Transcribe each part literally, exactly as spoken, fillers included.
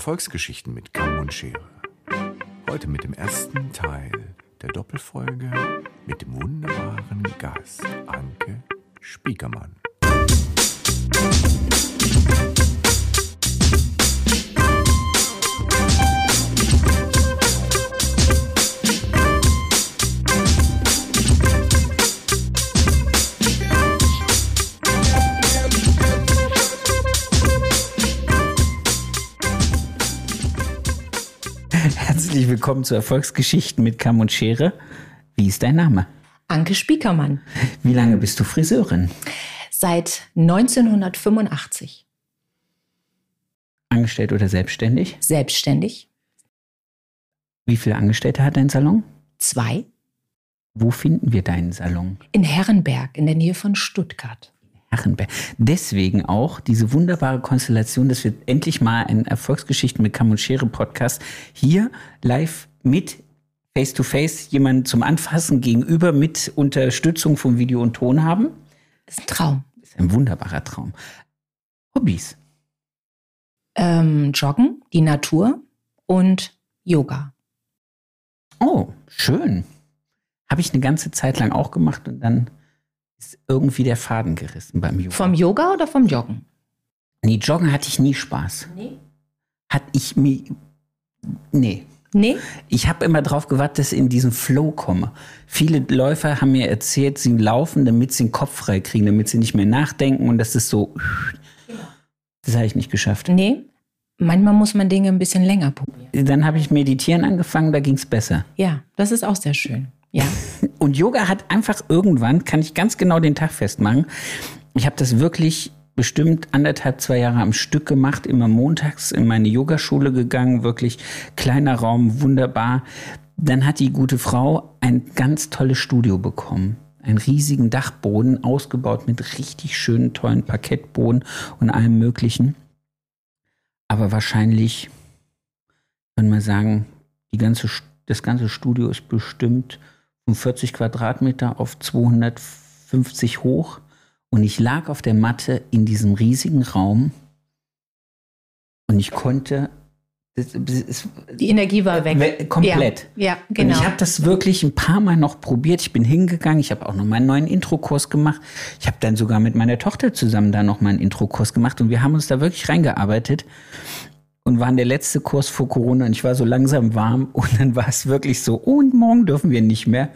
Erfolgsgeschichten mit Kamm und Schere. Heute mit dem ersten Teil der Doppelfolge mit dem wunderbaren Gast Anke Spiekermann. Herzlich willkommen zu Erfolgsgeschichten mit Kamm und Schere. Wie ist dein Name? Anke Spiekermann. Wie lange bist du Friseurin? Seit neunzehnhundertfünfundachtzig. Angestellt oder selbstständig? Selbstständig. Wie viele Angestellte hat dein Salon? Zwei. Wo finden wir deinen Salon? In Herrenberg, in der Nähe von Stuttgart. Herrenberg. Deswegen auch diese wunderbare Konstellation, dass wir endlich mal einen Erfolgsgeschichten mit Kamm und Schere Podcast hier live mit Face-to-Face jemanden zum Anfassen gegenüber mit Unterstützung von Video und Ton haben. Das ist ein Traum. Das ist ein wunderbarer Traum. Hobbys? Ähm, Joggen, die Natur und Yoga. Oh, schön. Habe ich eine ganze Zeit lang auch gemacht und dann ist irgendwie der Faden gerissen beim Yoga. Vom Yoga oder vom Joggen? Nee, Joggen hatte ich nie Spaß. Nee. Hat ich mir... Nee. Nee? Ich habe immer drauf gewartet, dass ich in diesen Flow komme. Viele Läufer haben mir erzählt, sie laufen, damit sie den Kopf frei kriegen, damit sie nicht mehr nachdenken und das ist so... Das habe ich nicht geschafft. Nee. Manchmal muss man Dinge ein bisschen länger probieren. Dann habe ich Meditieren angefangen, da ging es besser. Ja, das ist auch sehr schön. Ja. Und Yoga hat einfach irgendwann, kann ich ganz genau den Tag festmachen, ich habe das wirklich bestimmt anderthalb, zwei Jahre am Stück gemacht, immer montags in meine Yogaschule gegangen, wirklich kleiner Raum, wunderbar. Dann hat die gute Frau ein ganz tolles Studio bekommen. Einen riesigen Dachboden, ausgebaut mit richtig schönen, tollen Parkettboden und allem Möglichen. Aber wahrscheinlich, wenn man sagen, die ganze, das ganze Studio ist bestimmt von vierzig Quadratmeter auf zweihundertfünfzig hoch. Und ich lag auf der Matte in diesem riesigen Raum und ich konnte... Das, das, die Energie war weg. Komplett. Ja, ja, genau. Und ich habe das wirklich ein paar Mal noch probiert. Ich bin hingegangen, ich habe auch noch mal einen neuen Intro-Kurs gemacht. Ich habe dann sogar mit meiner Tochter zusammen da noch mal einen Intro-Kurs gemacht. Und wir haben uns da wirklich reingearbeitet und waren der letzte Kurs vor Corona. Und ich war so langsam warm und dann war es wirklich so, oh, und morgen dürfen wir nicht mehr.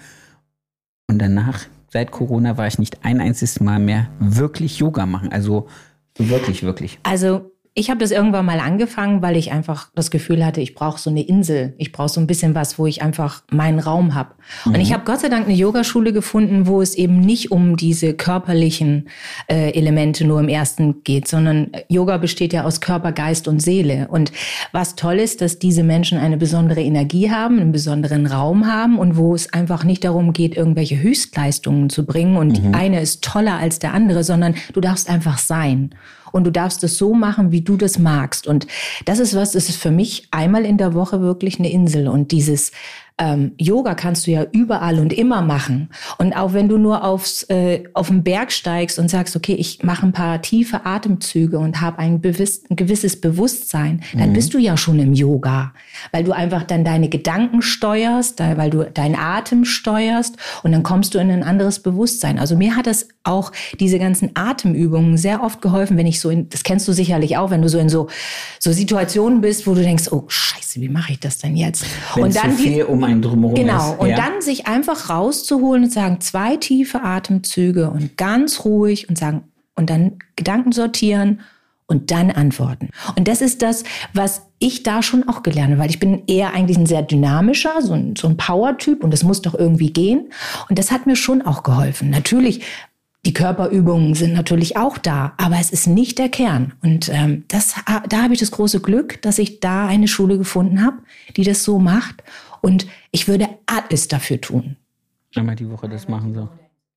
Und danach, seit Corona, war ich nicht ein einziges Mal mehr wirklich Yoga machen. Also so wirklich, wirklich. Also ich habe das irgendwann mal angefangen, weil ich einfach das Gefühl hatte, ich brauche so eine Insel. Ich brauche so ein bisschen was, wo ich einfach meinen Raum habe. Mhm. Und ich habe Gott sei Dank eine Yogaschule gefunden, wo es eben nicht um diese körperlichen äh, Elemente nur im ersten geht, sondern Yoga besteht ja aus Körper, Geist und Seele. Und was toll ist, dass diese Menschen eine besondere Energie haben, einen besonderen Raum haben und wo es einfach nicht darum geht, irgendwelche Höchstleistungen zu bringen und mhm. eine ist toller als der andere, sondern du darfst einfach sein. Und du darfst es so machen, wie du das magst. Und das ist was, das ist für mich einmal in der Woche wirklich eine Insel. Und dieses ähm, Yoga kannst du ja überall und immer machen. Und auch wenn du nur aufs, äh, auf den Berg steigst und sagst, okay, ich mache ein paar tiefe Atemzüge und habe ein, bewiss, ein gewisses Bewusstsein, dann mhm. bist du ja schon im Yoga. Weil du einfach dann deine Gedanken steuerst, weil du deinen Atem steuerst und dann kommst du in ein anderes Bewusstsein. Also mir hat das auch diese ganzen Atemübungen sehr oft geholfen, wenn ich so in, das kennst du sicherlich auch, wenn du so in so, so Situationen bist, wo du denkst, oh Scheiße, wie mache ich das denn jetzt? Wenn und dann zu viel die, um einen drumherum genau, ist. und ja. dann sich einfach rauszuholen und sagen, zwei tiefe Atemzüge und ganz ruhig und sagen, und dann Gedanken sortieren und dann antworten. Und das ist das, was ich da schon auch gelernt habe, weil ich bin eher eigentlich ein sehr dynamischer, so ein, so ein Power-Typ und das muss doch irgendwie gehen. Und das hat mir schon auch geholfen. Natürlich, die Körperübungen sind natürlich auch da, aber es ist nicht der Kern. Und ähm, das, da habe ich das große Glück, dass ich da eine Schule gefunden habe, die das so macht. Und ich würde alles dafür tun. Einmal die Woche das machen so.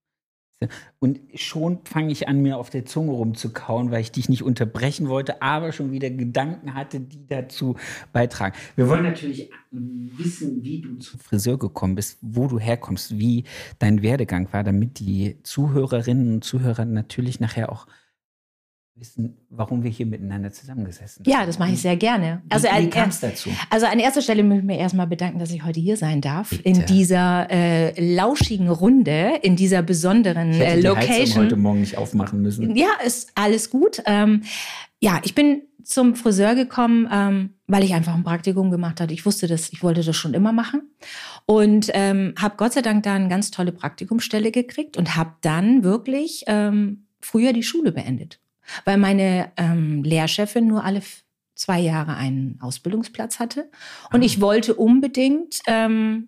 Und schon fange ich an, mir auf der Zunge rumzukauen, weil ich dich nicht unterbrechen wollte, aber schon wieder Gedanken hatte, die dazu beitragen. Wir wollen natürlich wissen, wie du zum Friseur gekommen bist, wo du herkommst, wie dein Werdegang war, damit die Zuhörerinnen und Zuhörer natürlich nachher auch wissen, warum wir hier miteinander zusammengesessen haben. Ja, das mache ich sehr gerne. Also, wie wie an, kam es dazu? Also an erster Stelle möchte ich mir erstmal bedanken, dass ich heute hier sein darf. Bitte. In dieser äh, lauschigen Runde, in dieser besonderen Ich hätte äh, die Location. Heizung heute Morgen nicht aufmachen müssen. Ja, ist alles gut. Ähm, ja, ich bin zum Friseur gekommen, ähm, weil ich einfach ein Praktikum gemacht hatte. Ich wusste das, ich wollte das schon immer machen. Und ähm, habe Gott sei Dank da eine ganz tolle Praktikumsstelle gekriegt und habe dann wirklich ähm, früher die Schule beendet. Weil meine ähm, Lehrchefin nur alle f- zwei Jahre einen Ausbildungsplatz hatte. Und Ah. ich wollte unbedingt ähm,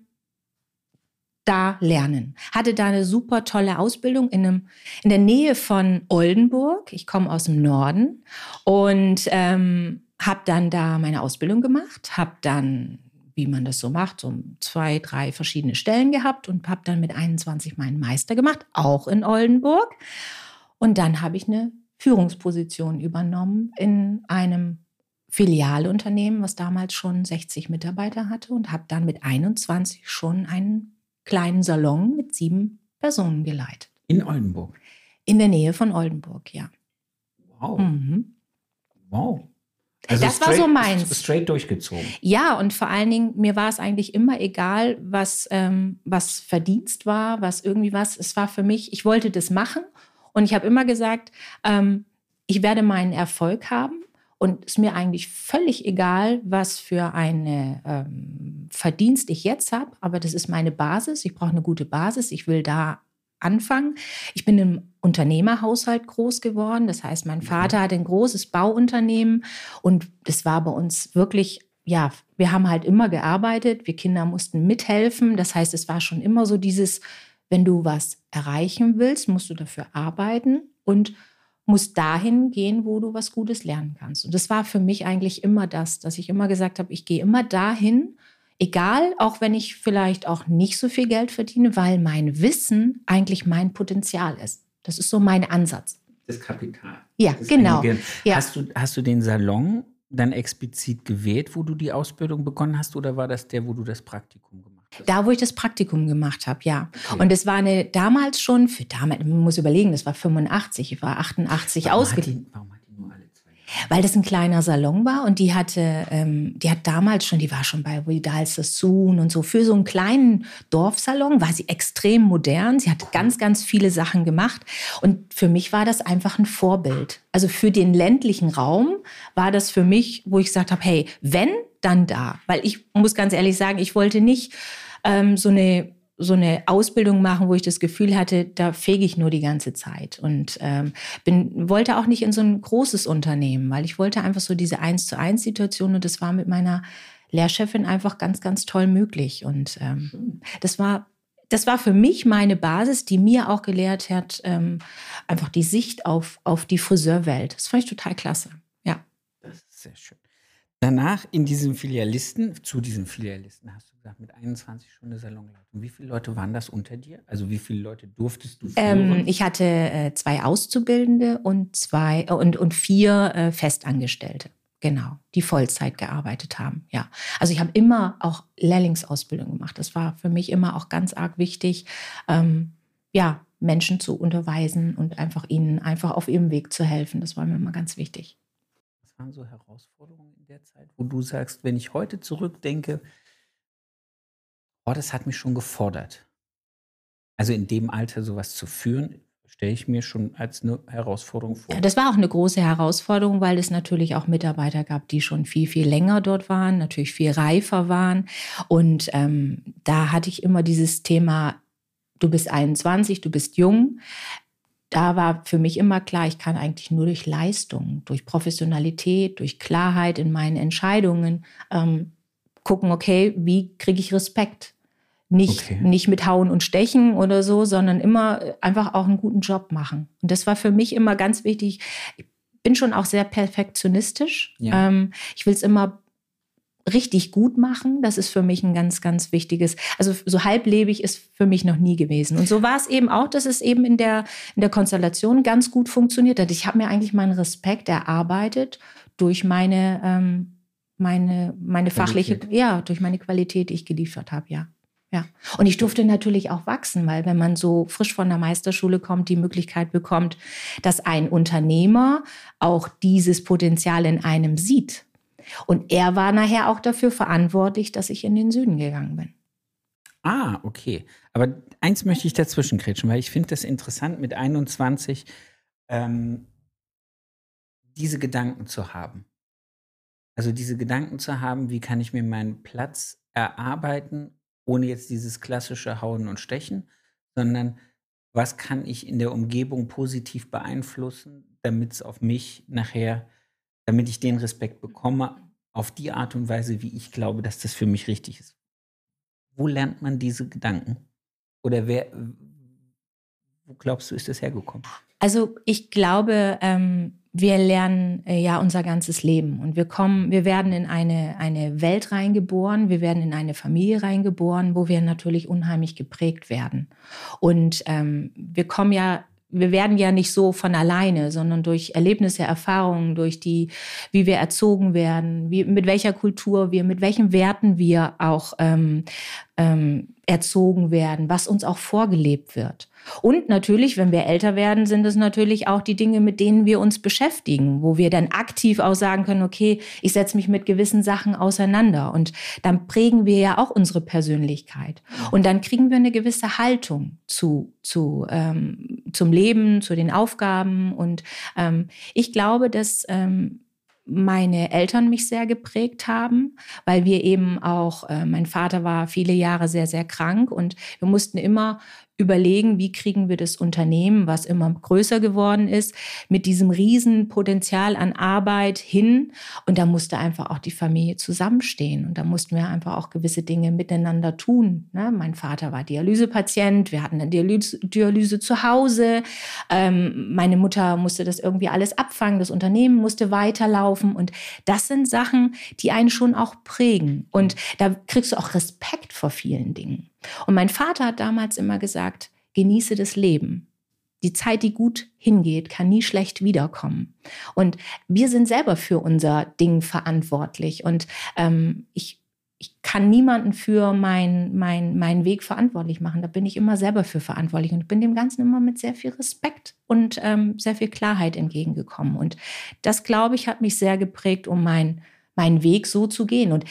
da lernen. Hatte da eine super tolle Ausbildung in, einem, in der Nähe von Oldenburg. Ich komme aus dem Norden und ähm, habe dann da meine Ausbildung gemacht. Habe dann, wie man das so macht, so zwei, drei verschiedene Stellen gehabt und habe dann mit einundzwanzig meinen Meister gemacht, auch in Oldenburg. Und dann habe ich eine Führungsposition übernommen in einem Filialunternehmen, was damals schon sechzig Mitarbeiter hatte und habe dann mit einundzwanzig schon einen kleinen Salon mit sieben Personen geleitet. In Oldenburg. In der Nähe von Oldenburg, ja. Wow. Mhm. Wow. Also Das war so meins. Straight durchgezogen. Ja, und vor allen Dingen, mir war es eigentlich immer egal, was, ähm, was Verdienst war, was irgendwie was. Es war für mich, ich wollte das machen. Und ich habe immer gesagt, ähm, ich werde meinen Erfolg haben und es ist mir eigentlich völlig egal, was für eine ähm, Verdienst ich jetzt habe. Aber das ist meine Basis. Ich brauche eine gute Basis. Ich will da anfangen. Ich bin im Unternehmerhaushalt groß geworden. Das heißt, mein Vater hatte ein großes Bauunternehmen und das war bei uns wirklich, ja, wir haben halt immer gearbeitet. Wir Kinder mussten mithelfen. Das heißt, es war schon immer so dieses, wenn du was erreichen willst, musst du dafür arbeiten und musst dahin gehen, wo du was Gutes lernen kannst. Und das war für mich eigentlich immer das, dass ich immer gesagt habe, ich gehe immer dahin, egal, auch wenn ich vielleicht auch nicht so viel Geld verdiene, weil mein Wissen eigentlich mein Potenzial ist. Das ist so mein Ansatz. Das Kapital. Ja, das genau. Ja. Hast du, hast du den Salon dann explizit gewählt, wo du die Ausbildung begonnen hast, oder war das der, wo du das Praktikum gemacht hast? Da, wo ich das Praktikum gemacht habe, ja. Okay. Und es war eine damals schon, für damals, man muss überlegen, das war fünfundachtzig, ich war achtundachtzig ausgebildet. Warum hat die nur alle zwei Jahre? Weil das ein kleiner Salon war und die hatte, ähm, die hat damals schon, die war schon bei Vidal Sassoon und so. Für so einen kleinen Dorfsalon war sie extrem modern. Sie hat ganz, ganz viele Sachen gemacht. Und für mich war das einfach ein Vorbild. Also für den ländlichen Raum war das für mich, wo ich gesagt habe, hey, wenn, dann da. Weil ich muss ganz ehrlich sagen, ich wollte nicht ähm, so eine so eine Ausbildung machen, wo ich das Gefühl hatte, da fege ich nur die ganze Zeit. Und ähm, bin, wollte auch nicht in so ein großes Unternehmen, weil ich wollte einfach so diese eins zu eins Situation und das war mit meiner Lehrchefin einfach ganz, ganz toll möglich. Und ähm, das war, das war für mich meine Basis, die mir auch gelehrt hat, ähm, einfach die Sicht auf, auf die Friseurwelt. Das fand ich total klasse. Ja. Das ist sehr schön. Danach in diesem Filialisten, zu diesem Filialisten hast du gesagt, mit einundzwanzig schon eine Salonleitung. Wie viele Leute waren das unter dir? Also wie viele Leute durftest du führen? Ähm, ich hatte äh, zwei Auszubildende und zwei äh, und, und vier äh, Festangestellte, genau, die Vollzeit gearbeitet haben. Ja, also ich habe immer auch Lehrlingsausbildung gemacht. Das war für mich immer auch ganz arg wichtig, ähm, ja, Menschen zu unterweisen und einfach ihnen einfach auf ihrem Weg zu helfen. Das war mir immer ganz wichtig. Was waren so Herausforderungen in der Zeit, wo du sagst, wenn ich heute zurückdenke, oh, das hat mich schon gefordert. Also in dem Alter sowas zu führen, stelle ich mir schon als eine Herausforderung vor. Ja, das war auch eine große Herausforderung, weil es natürlich auch Mitarbeiter gab, die schon viel, viel länger dort waren, natürlich viel reifer waren. Und ähm, da hatte ich immer dieses Thema, du bist einundzwanzig, du bist jung. Da war für mich immer klar, ich kann eigentlich nur durch Leistung, durch Professionalität, durch Klarheit in meinen Entscheidungen ähm, gucken, okay, wie kriege ich Respekt? Nicht, Okay. nicht mit Hauen und Stechen oder so, sondern immer einfach auch einen guten Job machen. Und das war für mich immer ganz wichtig. Ich bin schon auch sehr perfektionistisch. Ja. Ähm, ich will es immer richtig gut machen. Das ist für mich ein ganz, ganz wichtiges. Also so halblebig ist für mich noch nie gewesen. Und so war es eben auch, dass es eben in der, in der Konstellation ganz gut funktioniert hat. Ich habe mir eigentlich meinen Respekt erarbeitet durch meine, ähm, meine, meine fachliche, Qualität. ja, durch meine Qualität, die ich geliefert habe, ja. Ja. Und ich durfte natürlich auch wachsen, weil wenn man so frisch von der Meisterschule kommt, die Möglichkeit bekommt, dass ein Unternehmer auch dieses Potenzial in einem sieht. Und er war nachher auch dafür verantwortlich, dass ich in den Süden gegangen bin. Ah, okay. Aber eins möchte ich dazwischen kretschen, weil ich finde das interessant, mit einundzwanzig ähm, diese Gedanken zu haben. Also diese Gedanken zu haben, wie kann ich mir meinen Platz erarbeiten, ohne jetzt dieses klassische Hauen und Stechen, sondern was kann ich in der Umgebung positiv beeinflussen, damit es auf mich nachher, damit ich den Respekt bekomme, auf die Art und Weise, wie ich glaube, dass das für mich richtig ist. Wo lernt man diese Gedanken? Oder wer, wo glaubst du, ist das hergekommen? Also ich glaube, ähm, wir lernen äh, ja unser ganzes Leben und wir kommen, wir werden in eine, eine Welt reingeboren, wir werden in eine Familie reingeboren, wo wir natürlich unheimlich geprägt werden. Und ähm, wir kommen ja Wir werden ja nicht so von alleine, sondern durch Erlebnisse, Erfahrungen, durch die, wie wir erzogen werden, wie, mit welcher Kultur wir, mit welchen Werten wir auch ähm, ähm, erzogen werden, was uns auch vorgelebt wird. Und natürlich, wenn wir älter werden, sind es natürlich auch die Dinge, mit denen wir uns beschäftigen, wo wir dann aktiv auch sagen können, okay, ich setze mich mit gewissen Sachen auseinander. Und dann prägen wir ja auch unsere Persönlichkeit. Und dann kriegen wir eine gewisse Haltung zu, zu, ähm, zum Leben, zu den Aufgaben. Und ähm, ich glaube, dass ähm, meine Eltern mich sehr geprägt haben, weil wir eben auch, äh, mein Vater war viele Jahre sehr, sehr krank und wir mussten immer überlegen, wie kriegen wir das Unternehmen, was immer größer geworden ist, mit diesem riesen Potenzial an Arbeit hin. Und da musste einfach auch die Familie zusammenstehen. Und da mussten wir einfach auch gewisse Dinge miteinander tun. Ne? Mein Vater war Dialysepatient, wir hatten eine Dialyse, Dialyse zu Hause. Ähm, meine Mutter musste das irgendwie alles abfangen, das Unternehmen musste weiterlaufen. Und das sind Sachen, die einen schon auch prägen. Und da kriegst du auch Respekt vor vielen Dingen. Und mein Vater hat damals immer gesagt, genieße das Leben. Die Zeit, die gut hingeht, kann nie schlecht wiederkommen. Und wir sind selber für unser Ding verantwortlich. Und ähm, ich, ich kann niemanden für mein, mein, meinen Weg verantwortlich machen. Da bin ich immer selber für verantwortlich. Und ich bin dem Ganzen immer mit sehr viel Respekt und ähm, sehr viel Klarheit entgegengekommen. Und das, glaube ich, hat mich sehr geprägt, um mein, meinen Weg so zu gehen. Und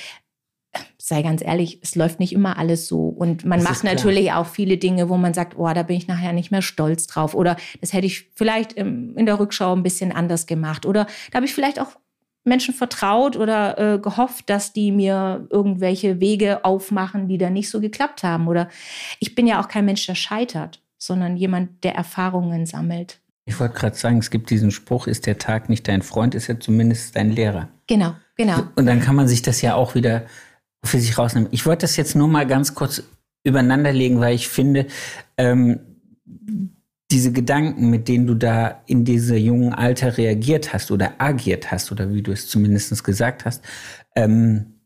sei ganz ehrlich, es läuft nicht immer alles so. Und man das macht natürlich auch viele Dinge, wo man sagt, oh, da bin ich nachher nicht mehr stolz drauf. Oder das hätte ich vielleicht in der Rückschau ein bisschen anders gemacht. Oder da habe ich vielleicht auch Menschen vertraut oder äh, gehofft, dass die mir irgendwelche Wege aufmachen, die dann nicht so geklappt haben. Oder ich bin ja auch kein Mensch, der scheitert, sondern jemand, der Erfahrungen sammelt. Ich wollte gerade sagen, es gibt diesen Spruch, ist der Tag nicht dein Freund, ist er zumindest dein Lehrer. Genau, genau. Und dann kann man sich das ja auch wieder für sich rausnehmen. Ich wollte das jetzt nur mal ganz kurz übereinander legen, weil ich finde, ähm, diese Gedanken, mit denen du da in diesem jungen Alter reagiert hast oder agiert hast, oder wie du es zumindest gesagt hast, ähm,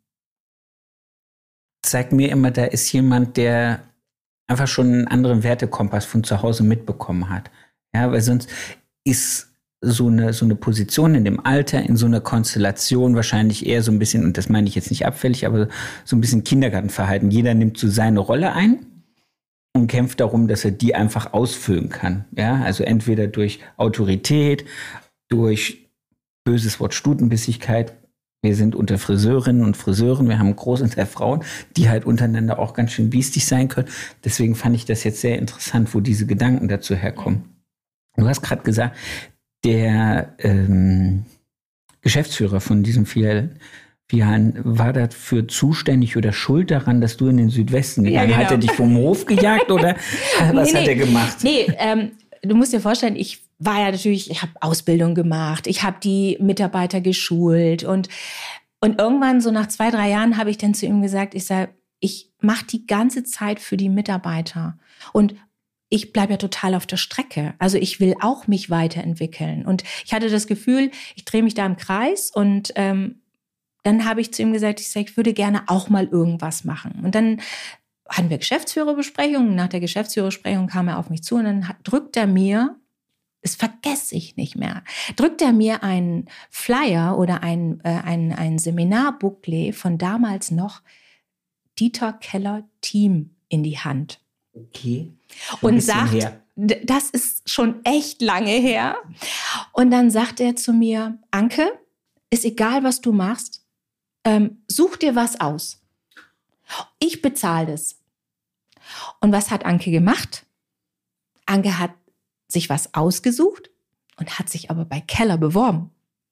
zeigt mir immer, da ist jemand, der einfach schon einen anderen Wertekompass von zu Hause mitbekommen hat. Ja, weil sonst ist so eine, so eine Position in dem Alter, in so einer Konstellation wahrscheinlich eher so ein bisschen, und das meine ich jetzt nicht abfällig, aber so ein bisschen Kindergartenverhalten. Jeder nimmt so seine Rolle ein und kämpft darum, dass er die einfach ausfüllen kann. Ja, also entweder durch Autorität, durch böses Wort Stutenbissigkeit. Wir sind unter Friseurinnen und Friseuren, wir haben einen Großteil Frauen, die halt untereinander auch ganz schön biestig sein können. Deswegen fand ich das jetzt sehr interessant, wo diese Gedanken dazu herkommen. Du hast gerade gesagt, der ähm, Geschäftsführer von diesem Filialen war dafür zuständig oder schuld daran, dass du in den Südwesten gegangen bist? Ja, genau. Hat er dich vom Hof gejagt oder was nee, hat er gemacht? Nee, ähm, du musst dir vorstellen, ich war ja natürlich, ich habe Ausbildung gemacht, ich habe die Mitarbeiter geschult und, und irgendwann so nach zwei, drei Jahren habe ich dann zu ihm gesagt, ich sage, ich mache die ganze Zeit für die Mitarbeiter und ich bleibe ja total auf der Strecke. Also ich will auch mich weiterentwickeln. Und ich hatte das Gefühl, ich drehe mich da im Kreis. Und ähm, dann habe ich zu ihm gesagt, ich, sag, ich würde gerne auch mal irgendwas machen. Und dann hatten wir Geschäftsführerbesprechungen. Nach der Geschäftsführerbesprechung kam er auf mich zu und dann drückt er mir, das vergesse ich nicht mehr, drückt er mir einen Flyer oder ein, äh, ein, ein Seminarbooklet von damals noch Dieter Keller Team in die Hand. Okay. Und sagt, her. Das ist schon echt lange her. Und dann sagt er zu mir, Anke, ist egal, was du machst, ähm, such dir was aus. Ich bezahle das. Und was hat Anke gemacht? Anke hat sich was ausgesucht und hat sich aber bei Keller beworben.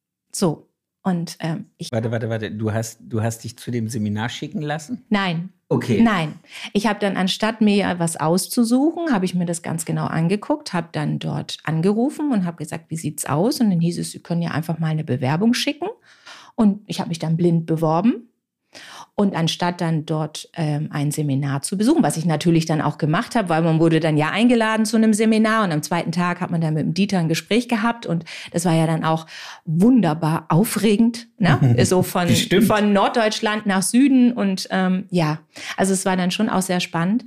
So. Und ähm, ich. Warte, warte, warte. Du hast, du hast dich zu dem Seminar schicken lassen? Nein. Okay. Nein. Ich habe dann, anstatt mir was auszusuchen, habe ich mir das ganz genau angeguckt, habe dann dort angerufen und habe gesagt, wie sieht's aus? Und dann hieß es, Sie können ja einfach mal eine Bewerbung schicken. Und ich habe mich dann blind beworben. Und anstatt dann dort ähm, ein Seminar zu besuchen, was ich natürlich dann auch gemacht habe, weil man wurde dann ja eingeladen zu einem Seminar und am zweiten Tag hat man dann mit dem Dieter ein Gespräch gehabt und das war ja dann auch wunderbar aufregend, ne? So von, von Norddeutschland nach Süden und ähm, ja, also es war dann schon auch sehr spannend.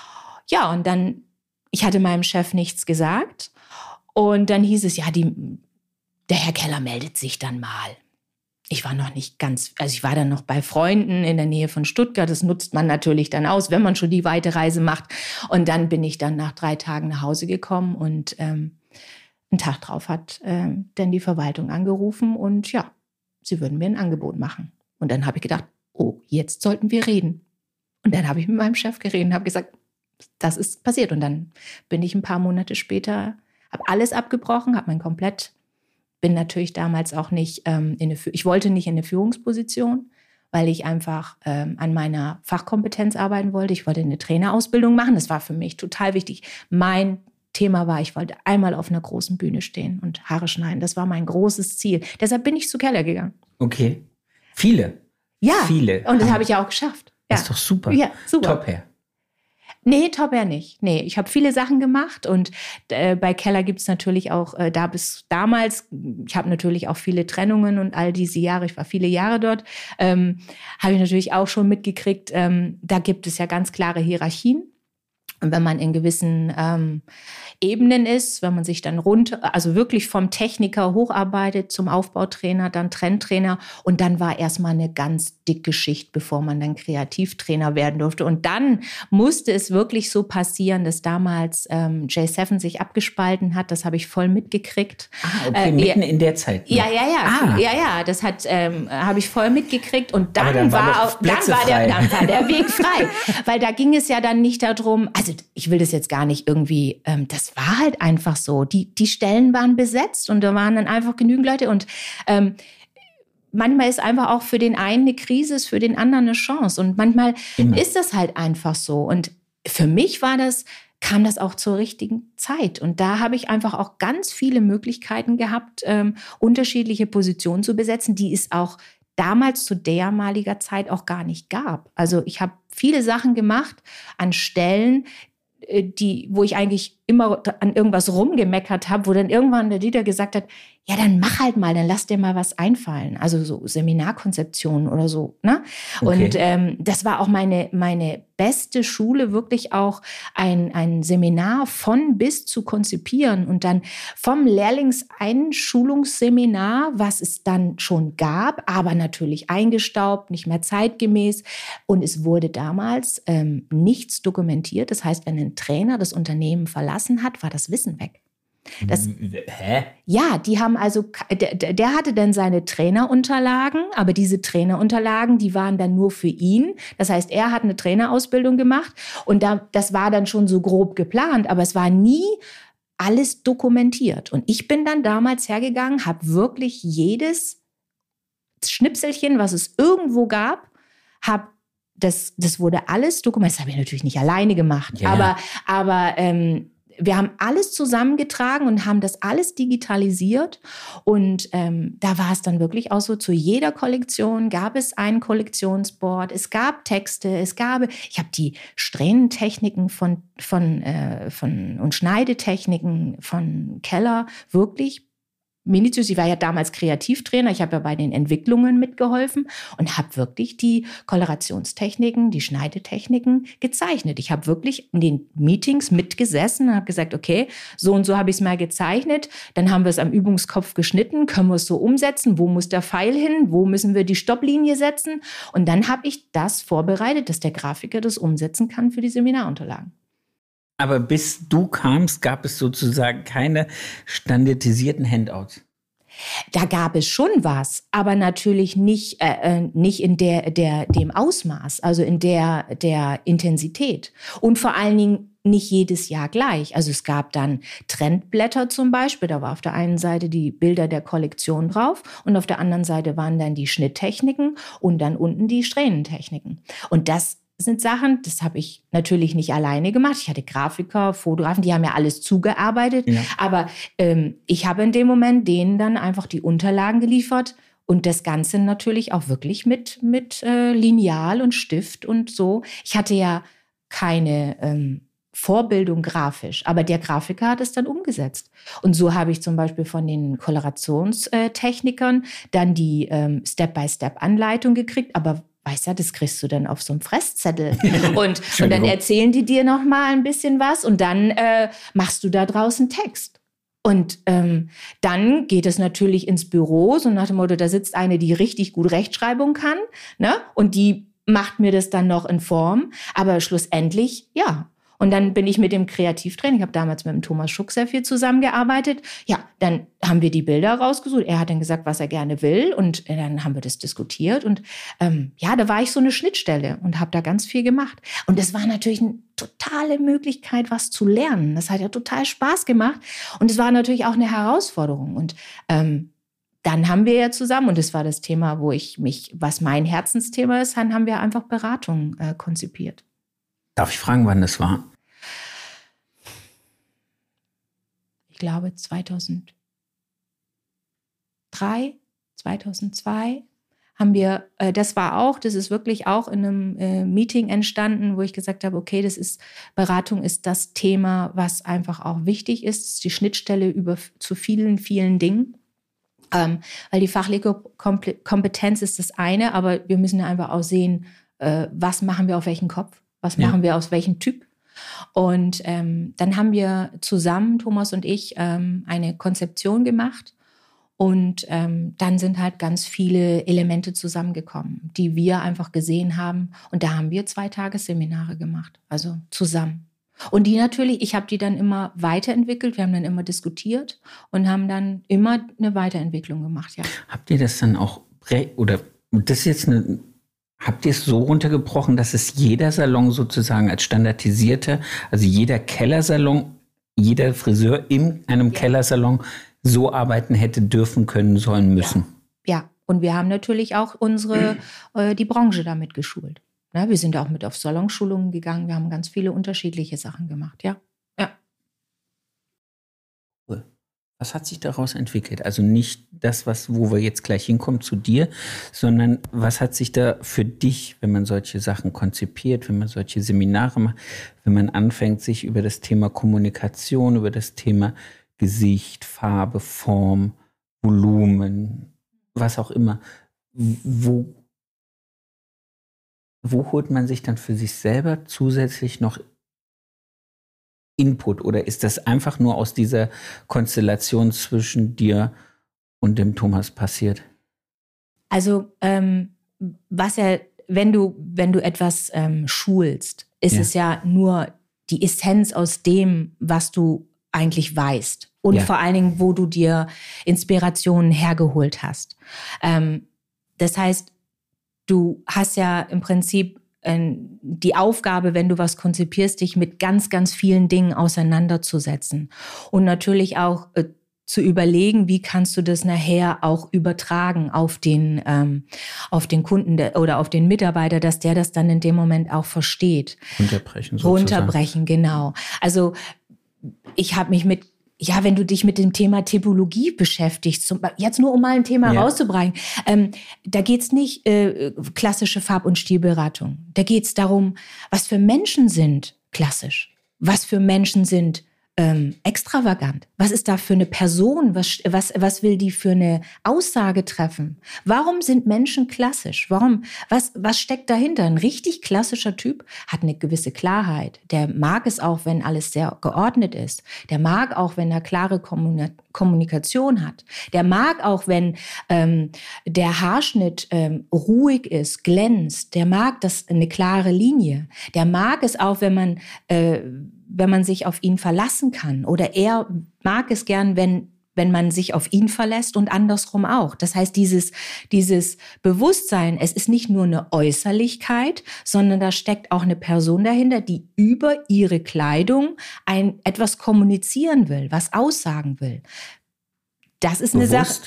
Ja, und dann, ich hatte meinem Chef nichts gesagt und dann hieß es, ja, die, der Herr Keller meldet sich dann mal. Ich war noch nicht ganz, also ich war dann noch bei Freunden in der Nähe von Stuttgart. Das nutzt man natürlich dann aus, wenn man schon die weite Reise macht. Und dann bin ich dann nach drei Tagen nach Hause gekommen und ähm, einen Tag drauf hat ähm, dann die Verwaltung angerufen und ja, sie würden mir ein Angebot machen. Und dann habe ich gedacht, oh, jetzt sollten wir reden. Und dann habe ich mit meinem Chef geredet und habe gesagt, das ist passiert. Und dann bin ich ein paar Monate später, habe alles abgebrochen, habe mein komplett bin natürlich damals auch nicht ähm, in eine, ich wollte nicht in eine Führungsposition, weil ich einfach ähm, an meiner Fachkompetenz arbeiten wollte. Ich wollte eine Trainerausbildung machen. Das war für mich total wichtig. Mein Thema war, ich wollte einmal auf einer großen Bühne stehen und Haare schneiden. Das war mein großes Ziel. Deshalb bin ich zu Keller gegangen. Okay. Viele. Ja. Viele. Und das habe ich ja auch geschafft. Ja. Das ist doch super. Ja, super. Top her. Nee, Top Air nicht. Nee, ich habe viele Sachen gemacht und äh, bei Keller gibt es natürlich auch, äh, da bis damals, ich habe natürlich auch viele Trennungen und all diese Jahre, ich war viele Jahre dort, ähm, habe ich natürlich auch schon mitgekriegt, ähm, da gibt es ja ganz klare Hierarchien. Und wenn man in gewissen ähm, Ebenen ist, wenn man sich dann runter, also wirklich vom Techniker hocharbeitet zum Aufbautrainer, dann Trendtrainer und dann war erstmal eine ganz dicke Schicht, bevor man dann Kreativtrainer werden durfte. Und dann musste es wirklich so passieren, dass damals ähm, J sieben sich abgespalten hat. Das habe ich voll mitgekriegt. Ah, okay, äh, mitten ja, in der Zeit. Noch. Ja, ja, ja, ah. ja, ja. Das hat ähm, habe ich voll mitgekriegt und dann, dann war, war auch, dann war der, dann war der Weg frei, weil da ging es ja dann nicht darum. Also ich will das jetzt gar nicht irgendwie. Ähm, das war halt einfach so. Die die Stellen waren besetzt und da waren dann einfach genügend Leute und ähm, manchmal ist einfach auch für den einen eine Krise, ist für den anderen eine Chance. Und manchmal Immer. ist das halt einfach so. Und für mich war das, kam das auch zur richtigen Zeit. Und da habe ich einfach auch ganz viele Möglichkeiten gehabt, ähm, unterschiedliche Positionen zu besetzen, die es auch damals zu dermaliger Zeit auch gar nicht gab. Also ich habe viele Sachen gemacht an Stellen, die, wo ich eigentlich immer an irgendwas rumgemeckert habe, wo dann irgendwann der Dieter gesagt hat, ja, dann mach halt mal, dann lass dir mal was einfallen. Also so Seminarkonzeptionen oder so. Ne? Okay. Und ähm, das war auch meine, meine beste Schule, wirklich auch ein, ein Seminar von bis zu konzipieren und dann vom Lehrlingseinschulungsseminar, was es dann schon gab, aber natürlich eingestaubt, nicht mehr zeitgemäß. Und es wurde damals ähm, nichts dokumentiert. Das heißt, wenn ein Trainer das Unternehmen verlassen hat, war das Wissen weg. Das, Hä? Ja, die haben also, der, der hatte dann seine Trainerunterlagen, aber diese Trainerunterlagen, die waren dann nur für ihn. Das heißt, er hat eine Trainerausbildung gemacht und da, das war dann schon so grob geplant, aber es war nie alles dokumentiert. Und ich bin dann damals hergegangen, habe wirklich jedes Schnipselchen, was es irgendwo gab, habe das, das wurde alles dokumentiert. Das habe ich natürlich nicht alleine gemacht, ja. aber, aber ähm, wir haben alles zusammengetragen und haben das alles digitalisiert. Und ähm, da war es dann wirklich auch so, zu jeder Kollektion gab es ein Kollektionsboard, es gab Texte, es gab, ich habe die Strähnentechniken von, von, äh, von, und Schneidetechniken von Keller wirklich minutiös. Ich war ja damals Kreativtrainer, ich habe ja bei den Entwicklungen mitgeholfen und habe wirklich die Kolораtionstechniken, die Schneidetechniken gezeichnet. Ich habe wirklich in den Meetings mitgesessen und habe gesagt, okay, so und so habe ich es mal gezeichnet, dann haben wir es am Übungskopf geschnitten, können wir es so umsetzen, wo muss der Pfeil hin, wo müssen wir die Stopplinie setzen, und dann habe ich das vorbereitet, dass der Grafiker das umsetzen kann für die Seminarunterlagen. Aber bis du kamst, gab es sozusagen keine standardisierten Handouts. Da gab es schon was, aber natürlich nicht, äh, nicht in der, der, dem Ausmaß, also in der, der Intensität. Und vor allen Dingen nicht jedes Jahr gleich. Also es gab dann Trendblätter zum Beispiel, da war auf der einen Seite die Bilder der Kollektion drauf und auf der anderen Seite waren dann die Schnitttechniken und dann unten die Strähnentechniken. Und das sind Sachen, das habe ich natürlich nicht alleine gemacht. Ich hatte Grafiker, Fotografen, die haben ja alles zugearbeitet. Ja. Aber ähm, ich habe in dem Moment denen dann einfach die Unterlagen geliefert und das Ganze natürlich auch wirklich mit, mit äh, Lineal und Stift und so. Ich hatte ja keine ähm, Vorbildung grafisch, aber der Grafiker hat es dann umgesetzt. Und so habe ich zum Beispiel von den Kolораtionstechnikern dann die ähm, Step-by-Step-Anleitung gekriegt, aber weißt du, das kriegst du dann auf so einem Fresszettel. Und, und dann erzählen die dir noch mal ein bisschen was und dann äh, machst du da draußen Text. Und ähm, dann geht es natürlich ins Büro, so nach dem Motto, da sitzt eine, die richtig gut Rechtschreibung kann, ne? Und die macht mir das dann noch in Form. Aber schlussendlich, ja. Und dann bin ich mit dem Kreativtraining, ich habe damals mit dem Thomas Schuck sehr viel zusammengearbeitet. Ja, dann haben wir die Bilder rausgesucht. Er hat dann gesagt, was er gerne will. Und dann haben wir das diskutiert. Und ähm, ja, da war ich so eine Schnittstelle und habe da ganz viel gemacht. Und das war natürlich eine totale Möglichkeit, was zu lernen. Das hat ja total Spaß gemacht. Und es war natürlich auch eine Herausforderung. Und ähm, dann haben wir ja zusammen, und das war das Thema, wo ich mich, was mein Herzensthema ist, dann haben wir einfach Beratung äh, konzipiert. Darf ich fragen, wann das war? Ich glaube zweitausenddrei, zweitausendzwei haben wir, äh, das war auch, das ist wirklich auch in einem äh, Meeting entstanden, wo ich gesagt habe, okay, das ist, Beratung ist das Thema, was einfach auch wichtig ist, das ist die Schnittstelle über, zu vielen, vielen Dingen. Ähm, weil die fachliche Kompetenz ist das eine, aber wir müssen ja einfach auch sehen, äh, was machen wir auf welchen Kopf, was ja. machen wir aus welchem Typ. Und ähm, dann haben wir zusammen, Thomas und ich, ähm, eine Konzeption gemacht. Und ähm, dann sind halt ganz viele Elemente zusammengekommen, die wir einfach gesehen haben. Und da haben wir zwei Tagesseminare gemacht, also zusammen. Und die natürlich, ich habe die dann immer weiterentwickelt. Wir haben dann immer diskutiert und haben dann immer eine Weiterentwicklung gemacht, ja. Habt ihr das dann auch, oder das ist jetzt eine... Habt ihr es so runtergebrochen, dass es jeder Salon sozusagen als standardisierte, also jeder Kellersalon, jeder Friseur in einem ja. Kellersalon so arbeiten hätte dürfen, können, sollen, müssen? Ja, ja. Und wir haben natürlich auch unsere, äh, die Branche damit geschult. Ne? Wir sind auch mit auf Salonschulungen gegangen, wir haben ganz viele unterschiedliche Sachen gemacht, ja. ja. Cool. Was hat sich daraus entwickelt? Also nicht das, was, wo wir jetzt gleich hinkommen zu dir, sondern was hat sich da für dich, wenn man solche Sachen konzipiert, wenn man solche Seminare macht, wenn man anfängt, sich über das Thema Kommunikation, über das Thema Gesicht, Farbe, Form, Volumen, was auch immer, wo, wo holt man sich dann für sich selber zusätzlich noch Input, oder ist das einfach nur aus dieser Konstellation zwischen dir und dem Thomas passiert? Also ähm, was ja, wenn du, wenn du etwas ähm, schulst, ist ja. es ja nur die Essenz aus dem, was du eigentlich weißt. Und ja. vor allen Dingen, wo du dir Inspirationen hergeholt hast. Ähm, das heißt, du hast ja im Prinzip die Aufgabe, wenn du was konzipierst, dich mit ganz, ganz vielen Dingen auseinanderzusetzen. Und natürlich auch äh, zu überlegen, wie kannst du das nachher auch übertragen auf den, ähm, auf den Kunden de- oder auf den Mitarbeiter, dass der das dann in dem Moment auch versteht. Runterbrechen sozusagen. Runterbrechen, genau. Also ich habe mich mit Ja, wenn du dich mit dem Thema Typologie beschäftigst, zum, jetzt nur um mal ein Thema ja. rauszubringen, ähm, da geht's nicht äh, klassische Farb- und Stilberatung. Da geht's darum, was für Menschen sind klassisch, was für Menschen sind ähm, extravagant? Was ist da für eine Person? Was, was, was will die für eine Aussage treffen? Warum sind Menschen klassisch? Warum, was, was steckt dahinter? Ein richtig klassischer Typ hat eine gewisse Klarheit. Der mag es auch, wenn alles sehr geordnet ist. Der mag auch, wenn er klare Kommunikation Kommunikation hat. Der mag auch, wenn ähm, der Haarschnitt ähm, ruhig ist, glänzt. Der mag das eine klare Linie. Der mag es auch, wenn man, äh, wenn man sich auf ihn verlassen kann. Oder er mag es gern, wenn wenn man sich auf ihn verlässt und andersrum auch. Das heißt, dieses, dieses Bewusstsein, es ist nicht nur eine Äußerlichkeit, sondern da steckt auch eine Person dahinter, die über ihre Kleidung ein, etwas kommunizieren will, was aussagen will. Das ist bewusst. eine Sache.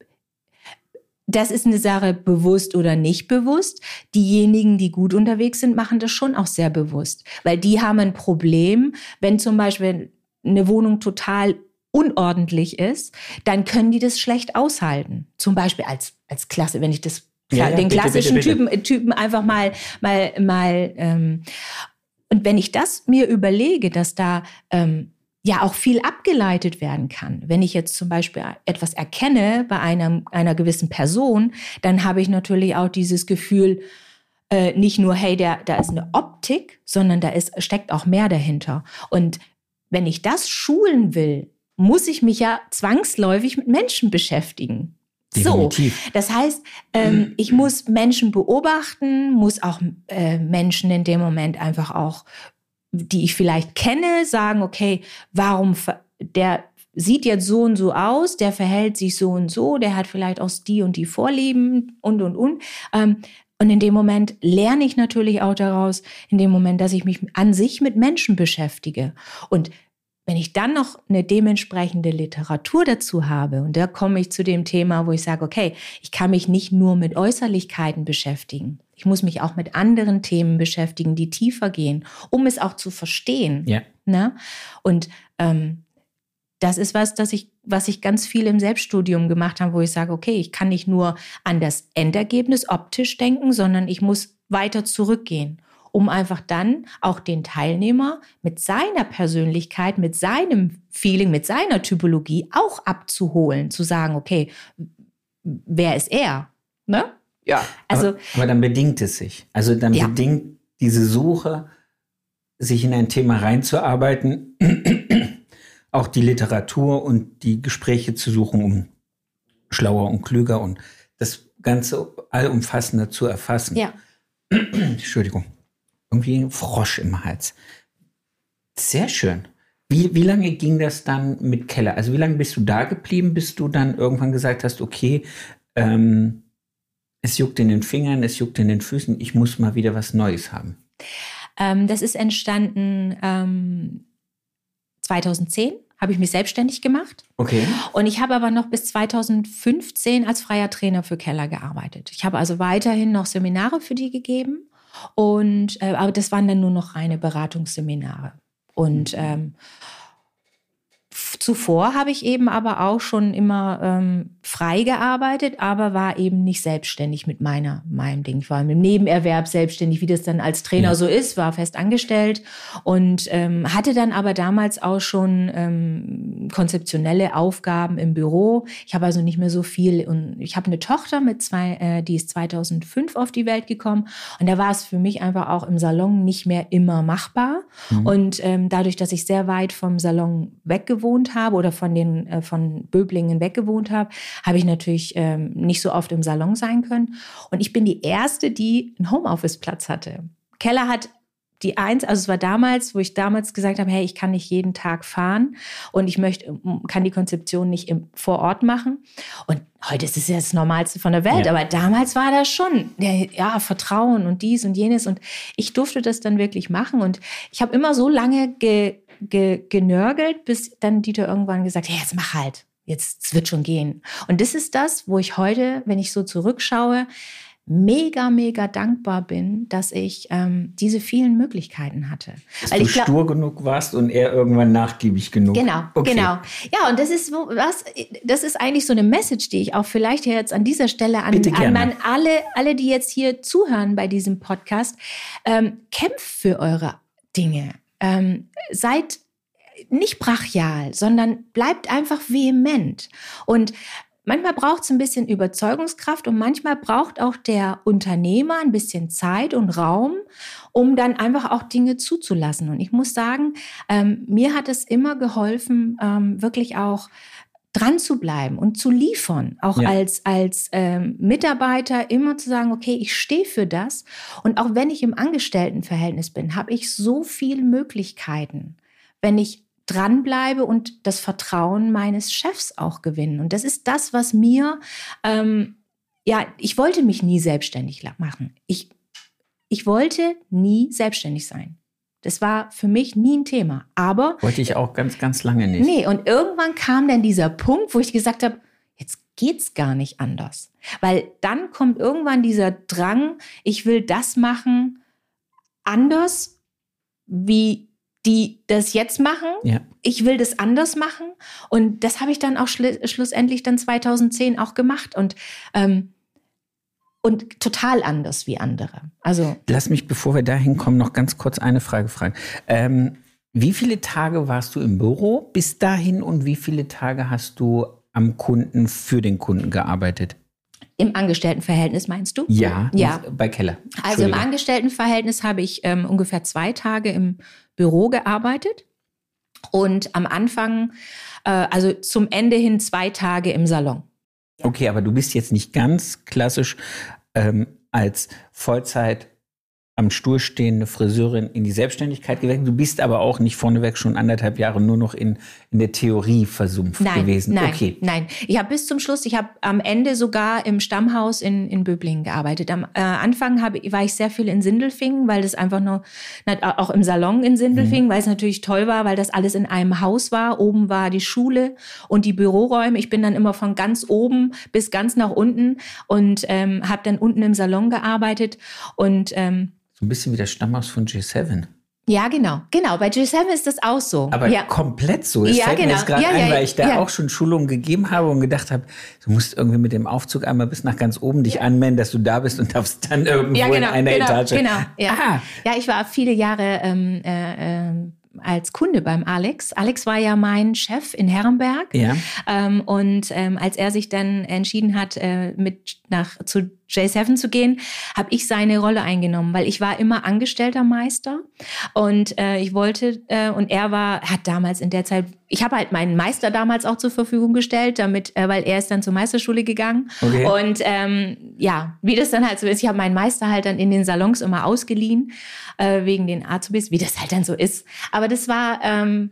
Das ist eine Sache, bewusst oder nicht bewusst. Diejenigen, die gut unterwegs sind, machen das schon auch sehr bewusst. Weil die haben ein Problem, wenn zum Beispiel eine Wohnung total unordentlich ist, dann können die das schlecht aushalten. Zum Beispiel als, als Klasse, wenn ich das, ja, ja, den bitte, klassischen bitte, bitte. Typen, Typen einfach mal, mal, mal, ähm, und wenn ich das mir überlege, dass da, ähm, ja auch viel abgeleitet werden kann. Wenn ich jetzt zum Beispiel etwas erkenne bei einem, einer gewissen Person, dann habe ich natürlich auch dieses Gefühl, äh, nicht nur, hey, der, da ist eine Optik, sondern da ist, steckt auch mehr dahinter. Und wenn ich das schulen will, muss ich mich ja zwangsläufig mit Menschen beschäftigen. Definitiv. So, das heißt, ähm, ich muss Menschen beobachten, muss auch äh, Menschen in dem Moment einfach auch, die ich vielleicht kenne, sagen, okay, warum, der sieht jetzt so und so aus, der verhält sich so und so, der hat vielleicht auch die und die Vorlieben und, und, und. Ähm, und in dem Moment lerne ich natürlich auch daraus, in dem Moment, dass ich mich an sich mit Menschen beschäftige. Und wenn ich dann noch eine dementsprechende Literatur dazu habe, und da komme ich zu dem Thema, wo ich sage, okay, ich kann mich nicht nur mit Äußerlichkeiten beschäftigen. Ich muss mich auch mit anderen Themen beschäftigen, die tiefer gehen, um es auch zu verstehen. Ja. Ne? Und ähm, das ist was, das ich, was ich ganz viel im Selbststudium gemacht habe, wo ich sage, okay, ich kann nicht nur an das Endergebnis optisch denken, sondern ich muss weiter zurückgehen, um einfach dann auch den Teilnehmer mit seiner Persönlichkeit, mit seinem Feeling, mit seiner Typologie auch abzuholen, zu sagen, okay, wer ist er? Ne? Ja. Also, aber, aber dann bedingt es sich. Also dann ja. bedingt diese Suche, sich in ein Thema reinzuarbeiten, auch die Literatur und die Gespräche zu suchen, um schlauer und klüger und das Ganze allumfassender zu erfassen. Ja. Entschuldigung. Irgendwie ein Frosch im Hals. Sehr schön. Wie, wie lange ging das dann mit Keller? Also wie lange bist du da geblieben, bis du dann irgendwann gesagt hast, okay, ähm, es juckt in den Fingern, es juckt in den Füßen, ich muss mal wieder was Neues haben? Ähm, das ist entstanden ähm, zweitausendzehn, habe ich mich selbstständig gemacht. Okay. Und ich habe aber noch bis zweitausendfünfzehn als freier Trainer für Keller gearbeitet. Ich habe also weiterhin noch Seminare für die gegeben. Und äh, aber das waren dann nur noch reine Beratungsseminare. Und ähm, f- zuvor habe ich eben aber auch schon immer ähm, frei gearbeitet, aber war eben nicht selbstständig mit meiner, meinem Ding. Ich war im Nebenerwerb selbstständig, wie das dann als Trainer ja. so ist, war fest angestellt und ähm, hatte dann aber damals auch schon ähm, konzeptionelle Aufgaben im Büro. Ich habe also nicht mehr so viel und ich habe eine Tochter mit zwei, äh, die ist zweitausendfünf auf die Welt gekommen und da war es für mich einfach auch im Salon nicht mehr immer machbar. Mhm. Und ähm, dadurch, dass ich sehr weit vom Salon weggewohnt habe oder von den äh, von Böblingen weggewohnt habe, habe ich natürlich ähm, nicht so oft im Salon sein können. Und ich bin die Erste, die einen Homeoffice-Platz hatte. Keller hat die eins, also es war damals, wo ich damals gesagt habe, hey, ich kann nicht jeden Tag fahren und ich möchte, kann die Konzeption nicht im, vor Ort machen. Und heute ist es ja das Normalste von der Welt, ja. Aber damals war das schon, ja, Vertrauen und dies und jenes. Und ich durfte das dann wirklich machen. Und ich habe immer so lange ge, ge, genörgelt, bis dann Dieter irgendwann gesagt hat, hey, jetzt mach halt. Jetzt, es wird schon gehen. Und das ist das, wo ich heute, wenn ich so zurückschaue, mega, mega dankbar bin, dass ich ähm, diese vielen Möglichkeiten hatte. Dass Weil du ich glaub, stur genug warst und er irgendwann nachgiebig genug. Genau, okay. genau. Ja, und das ist was, das ist eigentlich so eine Message, die ich auch vielleicht jetzt an dieser Stelle an, an man, alle, alle, die jetzt hier zuhören bei diesem Podcast, ähm, kämpft für eure Dinge. Ähm, seid nicht brachial, sondern bleibt einfach vehement. Und manchmal braucht es ein bisschen Überzeugungskraft und manchmal braucht auch der Unternehmer ein bisschen Zeit und Raum, um dann einfach auch Dinge zuzulassen. Und ich muss sagen, ähm, mir hat es immer geholfen, ähm, wirklich auch dran zu bleiben und zu liefern, auch ja. als, als ähm, Mitarbeiter immer zu sagen, okay, ich stehe für das. Und auch wenn ich im Angestelltenverhältnis bin, habe ich so viele Möglichkeiten, wenn ich dranbleibe und das Vertrauen meines Chefs auch gewinnen. Und das ist das, was mir, ähm, ja, ich wollte mich nie selbstständig machen. Ich, ich wollte nie selbstständig sein. Das war für mich nie ein Thema. Aber wollte ich auch ganz, ganz lange nicht. Nee, und irgendwann kam dann dieser Punkt, wo ich gesagt habe, jetzt geht's gar nicht anders. Weil dann kommt irgendwann dieser Drang, ich will das machen anders, wie die das jetzt machen. Ja. Ich will das anders machen. Und das habe ich dann auch schli- schlussendlich dann zweitausendzehn auch gemacht. Und ähm, Und total anders wie andere. Also lass mich, bevor wir dahin kommen, noch ganz kurz eine Frage fragen. Ähm, wie viele Tage warst du im Büro bis dahin und wie viele Tage hast du am Kunden für den Kunden gearbeitet? Im Angestelltenverhältnis meinst du? Ja, ja. bei Keller. Also im Angestelltenverhältnis habe ich ähm, ungefähr zwei Tage im Büro gearbeitet und am Anfang, äh, also zum Ende hin zwei Tage im Salon. Okay, aber du bist jetzt nicht ganz klassisch ähm, als Vollzeit am Stuhl stehende Friseurin in die Selbstständigkeit gewechselt. Du bist aber auch nicht vorneweg schon anderthalb Jahre nur noch in, in der Theorie versumpft nein, gewesen. Nein, okay. nein. Ich habe bis zum Schluss, ich habe am Ende sogar im Stammhaus in, in Böblingen gearbeitet. Am äh, Anfang hab, war ich sehr viel in Sindelfingen, weil das einfach nur, auch im Salon in Sindelfingen, mhm. weil es natürlich toll war, weil das alles in einem Haus war. Oben war die Schule und die Büroräume. Ich bin dann immer von ganz oben bis ganz nach unten und ähm, habe dann unten im Salon gearbeitet und ähm, so ein bisschen wie das Stammhaus von G sieben. Ja, genau. Genau, bei G sieben ist das auch so. Aber ja. komplett so. Das ja, fällt genau. mir jetzt gerade ja, ein, ja, weil ich da ja. auch schon Schulungen gegeben habe und gedacht habe, du musst irgendwie mit dem Aufzug einmal bis nach ganz oben dich ja. anmelden, dass du da bist und darfst dann irgendwo ja, genau, in einer genau, Etage. Genau, ja. Aha. Ja, ich war viele Jahre ähm, äh, äh, als Kunde beim Alex. Alex war ja mein Chef in Herrenberg. Ja. Ähm, und ähm, als er sich dann entschieden hat, äh, mit nach zu G sieben zu gehen, habe ich seine Rolle eingenommen, weil ich war immer angestellter Meister und äh, ich wollte äh, und er war hat damals in der Zeit, ich habe halt meinen Meister damals auch zur Verfügung gestellt, damit äh, weil er ist dann zur Meisterschule gegangen okay. und ähm, ja, wie das dann halt so ist, ich habe meinen Meister halt dann in den Salons immer ausgeliehen äh, wegen den Azubis, wie das halt dann so ist. Aber das war ähm,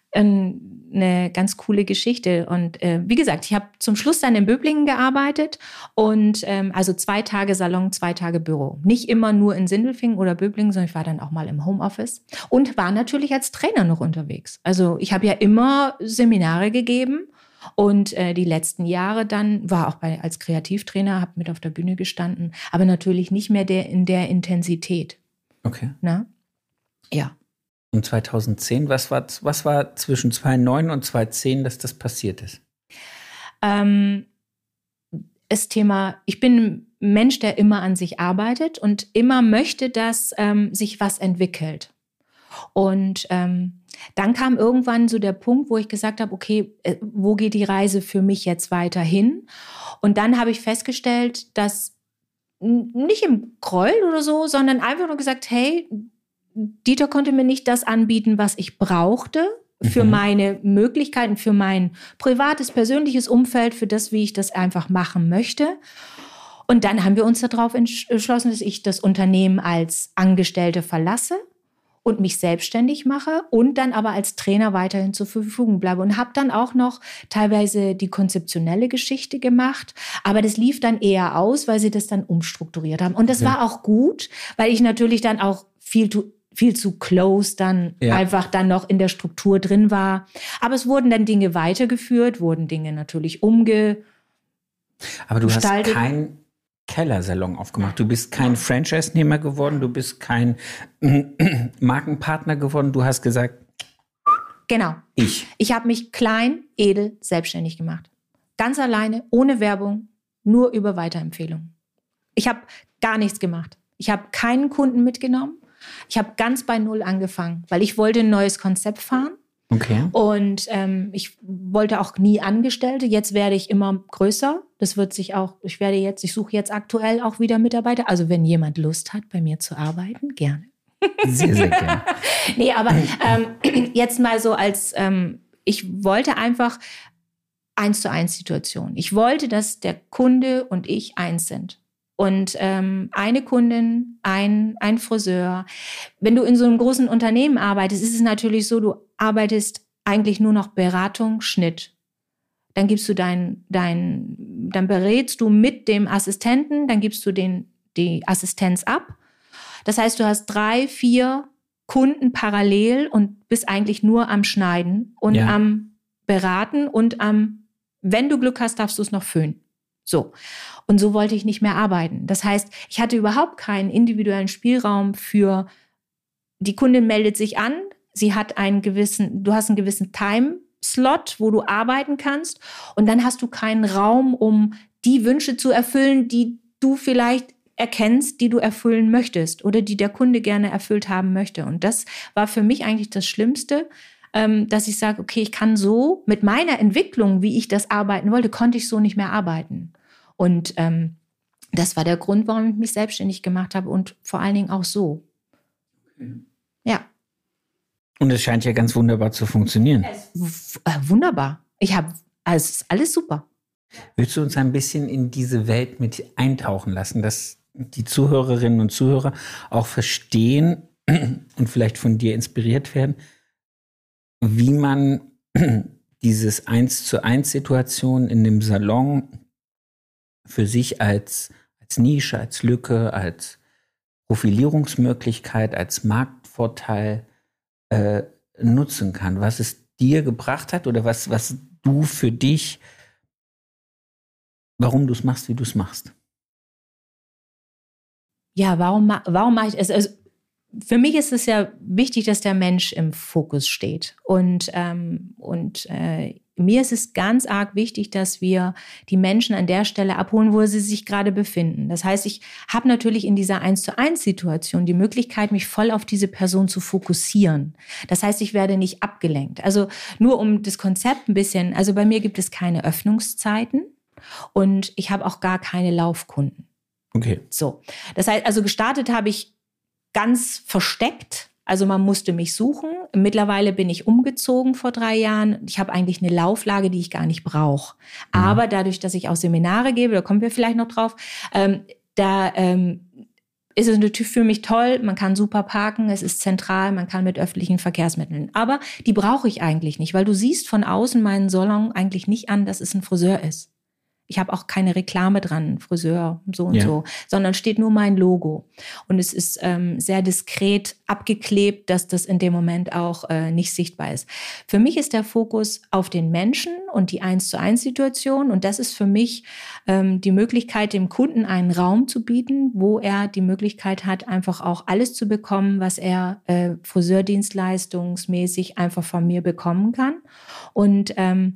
eine ganz coole Geschichte. Und äh, wie gesagt, ich habe zum Schluss dann in Böblingen gearbeitet und ähm, also zwei Tage Salon, zwei Tage Büro. Nicht immer nur in Sindelfingen oder Böblingen, sondern ich war dann auch mal im Homeoffice und war natürlich als Trainer noch unterwegs. Also ich habe ja immer Seminare gegeben und äh, die letzten Jahre dann war auch bei, als Kreativtrainer, habe mit auf der Bühne gestanden, aber natürlich nicht mehr der, in der Intensität. Okay. Na? Ja. Und zweitausendzehn, was war, was war zwischen zweitausendneun und zweitausendzehn, dass das passiert ist? Ähm, das Thema, ich bin ein Mensch, der immer an sich arbeitet und immer möchte, dass ähm, sich was entwickelt. Und ähm, dann kam irgendwann so der Punkt, wo ich gesagt habe, okay, äh, wo geht die Reise für mich jetzt weiter hin? Und dann habe ich festgestellt, dass n- nicht im Groll oder so, sondern einfach nur gesagt, hey, Dieter konnte mir nicht das anbieten, was ich brauchte für mhm. meine Möglichkeiten, für mein privates, persönliches Umfeld, für das, wie ich das einfach machen möchte. Und dann haben wir uns darauf entschlossen, dass ich das Unternehmen als Angestellte verlasse und mich selbstständig mache und dann aber als Trainer weiterhin zur Verfügung bleibe. Und habe dann auch noch teilweise die konzeptionelle Geschichte gemacht. Aber das lief dann eher aus, weil sie das dann umstrukturiert haben. Und das ja. war auch gut, weil ich natürlich dann auch viel zu viel zu close dann ja. einfach dann noch in der Struktur drin war. Aber es wurden dann Dinge weitergeführt, wurden Dinge natürlich umge. Aber du hast keinen Kellersalon aufgemacht. Du bist kein Franchise-Nehmer geworden, du bist kein Markenpartner geworden. Du hast gesagt, genau. Ich. Ich habe mich klein, edel, selbstständig gemacht. Ganz alleine, ohne Werbung, nur über Weiterempfehlungen. Ich habe gar nichts gemacht. Ich habe keinen Kunden mitgenommen. Ich habe ganz bei Null angefangen, weil ich wollte ein neues Konzept fahren. Okay. Und ähm, ich wollte auch nie Angestellte. Jetzt werde ich immer größer. Das wird sich auch, ich werde jetzt, ich suche jetzt aktuell auch wieder Mitarbeiter. Also wenn jemand Lust hat, bei mir zu arbeiten, gerne. Sehr, sehr gerne. Nee, aber ähm, jetzt mal so als, ähm, ich wollte einfach eins zu eins Situation. Ich wollte, dass der Kunde und ich eins sind. Und ähm, eine Kundin, ein, ein Friseur. Wenn du in so einem großen Unternehmen arbeitest, ist es natürlich so, du arbeitest eigentlich nur noch Beratung, Schnitt. Dann gibst du dein, dein, dann berätst du mit dem Assistenten, dann gibst du den, die Assistenz ab. Das heißt, du hast drei, vier Kunden parallel und bist eigentlich nur am Schneiden und Ja. am Beraten und am, wenn du Glück hast, darfst du es noch föhnen. So. Und so wollte ich nicht mehr arbeiten. Das heißt, ich hatte überhaupt keinen individuellen Spielraum für, die Kundin meldet sich an, sie hat einen gewissen, du hast einen gewissen Time-Slot, wo du arbeiten kannst und dann hast du keinen Raum, um die Wünsche zu erfüllen, die du vielleicht erkennst, die du erfüllen möchtest oder die der Kunde gerne erfüllt haben möchte. Und das war für mich eigentlich das Schlimmste, dass ich sage, okay, ich kann so mit meiner Entwicklung, wie ich das arbeiten wollte, konnte ich so nicht mehr arbeiten. Und ähm, das war der Grund, warum ich mich selbstständig gemacht habe und vor allen Dingen auch so. Okay. Ja. Und es scheint ja ganz wunderbar zu funktionieren. W- äh, wunderbar. Ich habe, also es ist alles super. Willst du uns ein bisschen in diese Welt mit eintauchen lassen, dass die Zuhörerinnen und Zuhörer auch verstehen und vielleicht von dir inspiriert werden, wie man dieses eins zu eins Situation in dem Salon für sich als, als Nische, als Lücke, als Profilierungsmöglichkeit, als Marktvorteil äh, nutzen kann, was es dir gebracht hat oder was, was du für dich, warum du es machst, wie du es machst. Ja, warum, warum mache ich es? Also, für mich ist es ja wichtig, dass der Mensch im Fokus steht. Und, ähm, und äh, mir ist es ganz arg wichtig, dass wir die Menschen an der Stelle abholen, wo sie sich gerade befinden. Das heißt, ich habe natürlich in dieser eins zu eins Situation die Möglichkeit, mich voll auf diese Person zu fokussieren. Das heißt, ich werde nicht abgelenkt. Also nur um das Konzept ein bisschen, also bei mir gibt es keine Öffnungszeiten und ich habe auch gar keine Laufkunden. Okay. So, das heißt, also gestartet habe ich ganz versteckt. Also man musste mich suchen. Mittlerweile bin ich umgezogen vor drei Jahren. Ich habe eigentlich eine Lauflage, die ich gar nicht brauche. Mhm. Aber dadurch, dass ich auch Seminare gebe, da kommen wir vielleicht noch drauf, ähm, da ähm, ist es natürlich für mich toll. Man kann super parken, es ist zentral, man kann mit öffentlichen Verkehrsmitteln. Aber die brauche ich eigentlich nicht, weil du siehst von außen meinen Salon eigentlich nicht an, dass es ein Friseur ist. Ich habe auch keine Reklame dran, Friseur, so und ja. so, sondern steht nur mein Logo. Und es ist ähm, sehr diskret abgeklebt, dass das in dem Moment auch äh, nicht sichtbar ist. Für mich ist der Fokus auf den Menschen und die eins zu eins Situation. Und das ist für mich ähm, die Möglichkeit, dem Kunden einen Raum zu bieten, wo er die Möglichkeit hat, einfach auch alles zu bekommen, was er äh, friseurdienstleistungsmäßig einfach von mir bekommen kann. Und ähm,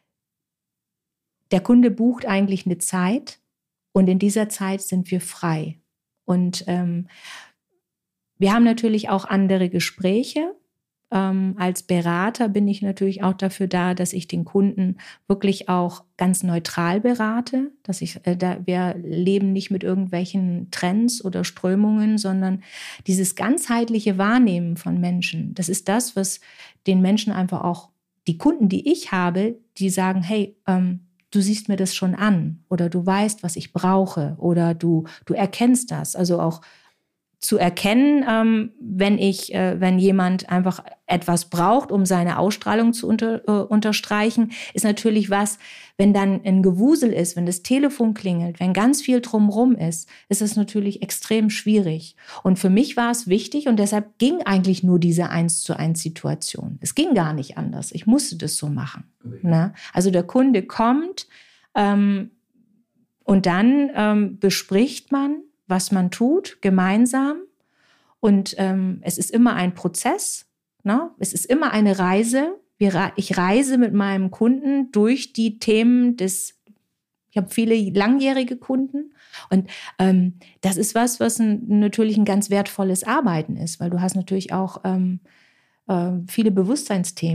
der Kunde bucht eigentlich eine Zeit und in dieser Zeit sind wir frei. Und ähm, wir haben natürlich auch andere Gespräche. Ähm, als Berater bin ich natürlich auch dafür da, dass ich den Kunden wirklich auch ganz neutral berate. Dass ich, äh, da, wir leben nicht mit irgendwelchen Trends oder Strömungen, sondern dieses ganzheitliche Wahrnehmen von Menschen. Das ist das, was den Menschen einfach auch, die Kunden, die ich habe, die sagen, hey, ähm, du siehst mir das schon an oder du weißt, was ich brauche oder du, du erkennst das. Also auch zu erkennen, ähm, wenn ich, äh, wenn jemand einfach etwas braucht, um seine Ausstrahlung zu unter, äh, unterstreichen, ist natürlich was, wenn dann ein Gewusel ist, wenn das Telefon klingelt, wenn ganz viel drumherum ist, ist es natürlich extrem schwierig. Und für mich war es wichtig und deshalb ging eigentlich nur diese eins zu eins Situation. Es ging gar nicht anders. Ich musste das so machen. Okay. Ne? Also der Kunde kommt ähm, und dann ähm, bespricht man, was man tut, gemeinsam. Und ähm, es ist immer ein Prozess, ne? Es ist immer eine Reise. Wir, ich reise mit meinem Kunden durch die Themen des, ich habe viele langjährige Kunden. Und ähm, das ist was, was ein, natürlich ein ganz wertvolles Arbeiten ist, weil du hast natürlich auch ähm, äh, viele Bewusstseinsthemen.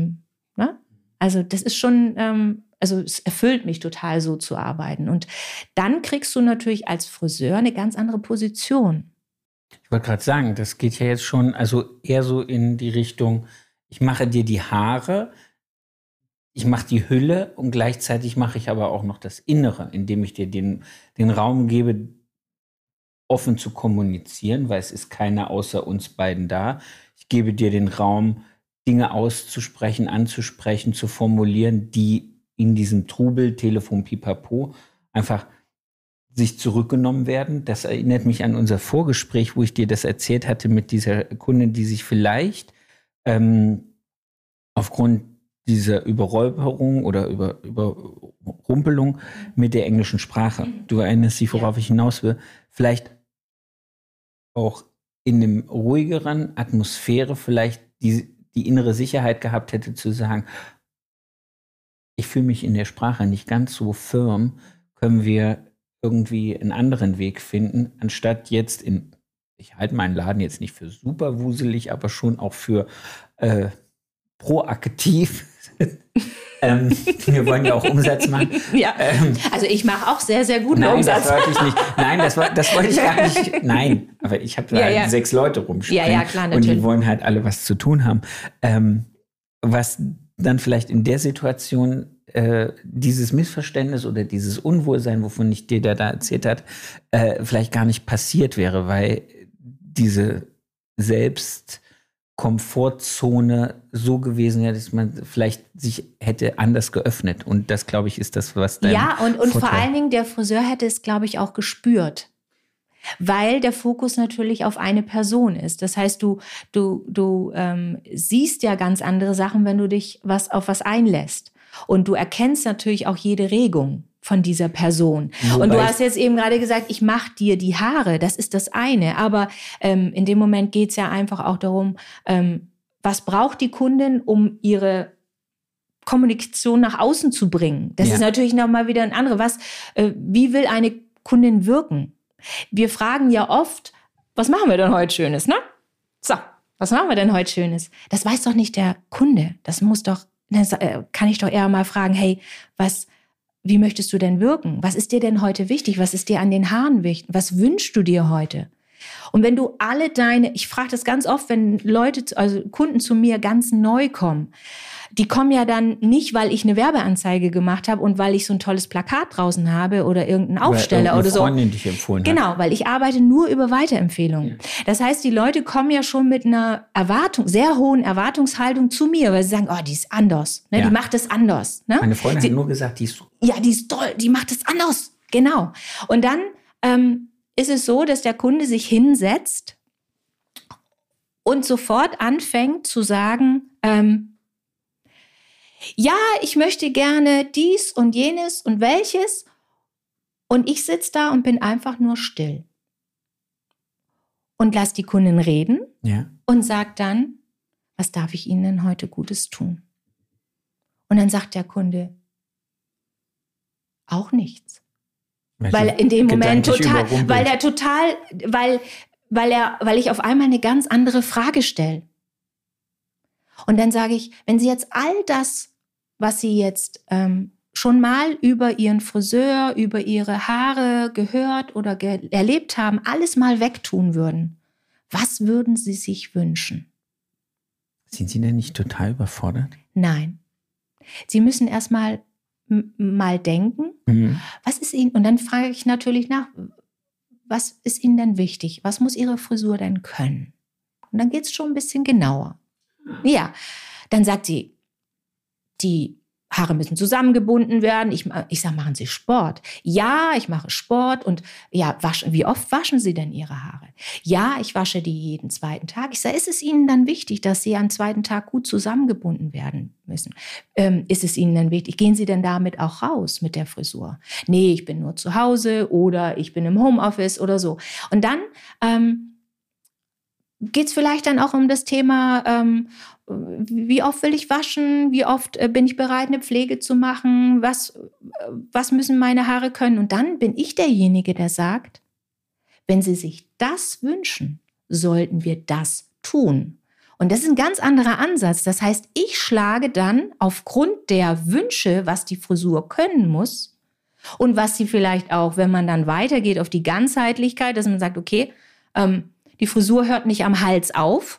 Ne? Also das ist schon, ähm, also es erfüllt mich total, so zu arbeiten. Und dann kriegst du natürlich als Friseur eine ganz andere Position. Ich wollte gerade sagen, das geht ja jetzt schon, also eher so in die Richtung, ich mache dir die Haare, ich mache die Hülle und gleichzeitig mache ich aber auch noch das Innere, indem ich dir den, den Raum gebe, offen zu kommunizieren, weil es ist keiner außer uns beiden da. Ich gebe dir den Raum, Dinge auszusprechen, anzusprechen, zu formulieren, die in diesem Trubel, Telefon, Pipapo einfach sich zurückgenommen werden. Das erinnert mich an unser Vorgespräch, wo ich dir das erzählt hatte mit dieser Kundin, die sich vielleicht ähm, aufgrund dieser Überräuberung oder über, Überrumpelung mit der englischen Sprache, du erinnerst dich, worauf ich hinaus will, vielleicht auch in einem ruhigeren Atmosphäre vielleicht die, die innere Sicherheit gehabt hätte zu sagen, ich fühle mich in der Sprache nicht ganz so firm, können wir irgendwie einen anderen Weg finden, anstatt jetzt in, ich halte meinen Laden jetzt nicht für super wuselig, aber schon auch für äh, proaktiv. ähm, wir wollen ja auch Umsatz machen. Ja, ähm, also ich mache auch sehr, sehr guten nein, Umsatz. Das wollte ich nicht. Nein, das, war, das wollte ich gar nicht. Nein, aber ich habe da ja, halt ja. sechs Leute rumspringen. Ja, ja, klar, natürlich. Und die wollen halt alle was zu tun haben. Ähm, was dann vielleicht in der Situation äh, dieses Missverständnis oder dieses Unwohlsein, wovon ich dir da, da erzählt hat, äh, vielleicht gar nicht passiert wäre, weil diese Selbstkomfortzone so gewesen wäre, dass man vielleicht sich hätte anders geöffnet. Und das, glaube ich, ist das, was dein Ja, und, und Vorteil. vor allen Dingen der Friseur hätte es, glaube ich, auch gespürt. Weil der Fokus natürlich auf eine Person ist. Das heißt, du, du, du ähm, siehst ja ganz andere Sachen, wenn du dich was, auf was einlässt. Und du erkennst natürlich auch jede Regung von dieser Person. Wobei und du hast jetzt eben gerade gesagt, ich mache dir die Haare. Das ist das eine. Aber ähm, in dem Moment geht es ja einfach auch darum, ähm, was braucht die Kundin, um ihre Kommunikation nach außen zu bringen. Das ja. ist natürlich nochmal wieder ein anderes. Was, äh, wie will eine Kundin wirken? Wir fragen ja oft, was machen wir denn heute Schönes, ne? So, was machen wir denn heute Schönes? Das weiß doch nicht der Kunde. Das muss doch, das kann ich doch eher mal fragen, hey, was, wie möchtest du denn wirken? Was ist dir denn heute wichtig? Was ist dir an den Haaren wichtig? Was wünschst du dir heute? Und wenn du alle deine, ich frage das ganz oft, wenn Leute, also Kunden zu mir ganz neu kommen, die kommen ja dann nicht, weil ich eine Werbeanzeige gemacht habe und weil ich so ein tolles Plakat draußen habe oder irgendeinen Aufsteller oder, oder so. Freundin dich empfohlen genau, hat. weil ich arbeite nur über Weiterempfehlungen. Ja. Das heißt, die Leute kommen ja schon mit einer Erwartung, sehr hohen Erwartungshaltung zu mir, weil sie sagen, oh, die ist anders, ne? Ja. Die macht es anders. Ne? Meine Freundin sie, hat nur gesagt, die ist so. Ja, die ist toll, die macht es anders. Genau. Und dann ähm, ist es so, dass der Kunde sich hinsetzt und sofort anfängt zu sagen, ähm, ja, ich möchte gerne dies und jenes und welches. Und ich sitze da und bin einfach nur still. Und lass die Kundin reden ja. und sag dann, was darf ich Ihnen denn heute Gutes tun? Und dann sagt der Kunde, auch nichts. Weil, weil in dem Moment total, weil der total, weil, weil er, weil ich auf einmal eine ganz andere Frage stelle. Und dann sage ich, wenn Sie jetzt all das, was Sie jetzt ähm, schon mal über Ihren Friseur, über Ihre Haare gehört oder ge- erlebt haben, alles mal wegtun würden, was würden Sie sich wünschen? Sind Sie denn nicht total überfordert? Nein. Sie müssen erst mal, m- mal denken, mhm. was ist Ihnen, und dann frage ich natürlich nach, was ist Ihnen denn wichtig? Was muss Ihre Frisur denn können? Und dann geht es schon ein bisschen genauer. Ja, dann sagt sie, die Haare müssen zusammengebunden werden. Ich, ich sage, machen Sie Sport? Ja, ich mache Sport. Und ja, waschen, wie oft waschen Sie denn Ihre Haare? Ja, ich wasche die jeden zweiten Tag. Ich sage, ist es Ihnen dann wichtig, dass Sie am zweiten Tag gut zusammengebunden werden müssen? Ähm, ist es Ihnen dann wichtig? Gehen Sie denn damit auch raus mit der Frisur? Nee, ich bin nur zu Hause oder ich bin im Homeoffice oder so. Und dann ähm, geht es vielleicht dann auch um das Thema, ähm, wie oft will ich waschen, wie oft äh, bin ich bereit, eine Pflege zu machen, was, äh, was müssen meine Haare können? Und dann bin ich derjenige, der sagt, wenn Sie sich das wünschen, sollten wir das tun. Und das ist ein ganz anderer Ansatz. Das heißt, ich schlage dann aufgrund der Wünsche, was die Frisur können muss und was sie vielleicht auch, wenn man dann weitergeht auf die Ganzheitlichkeit, dass man sagt, okay, ähm, die Frisur hört nicht am Hals auf.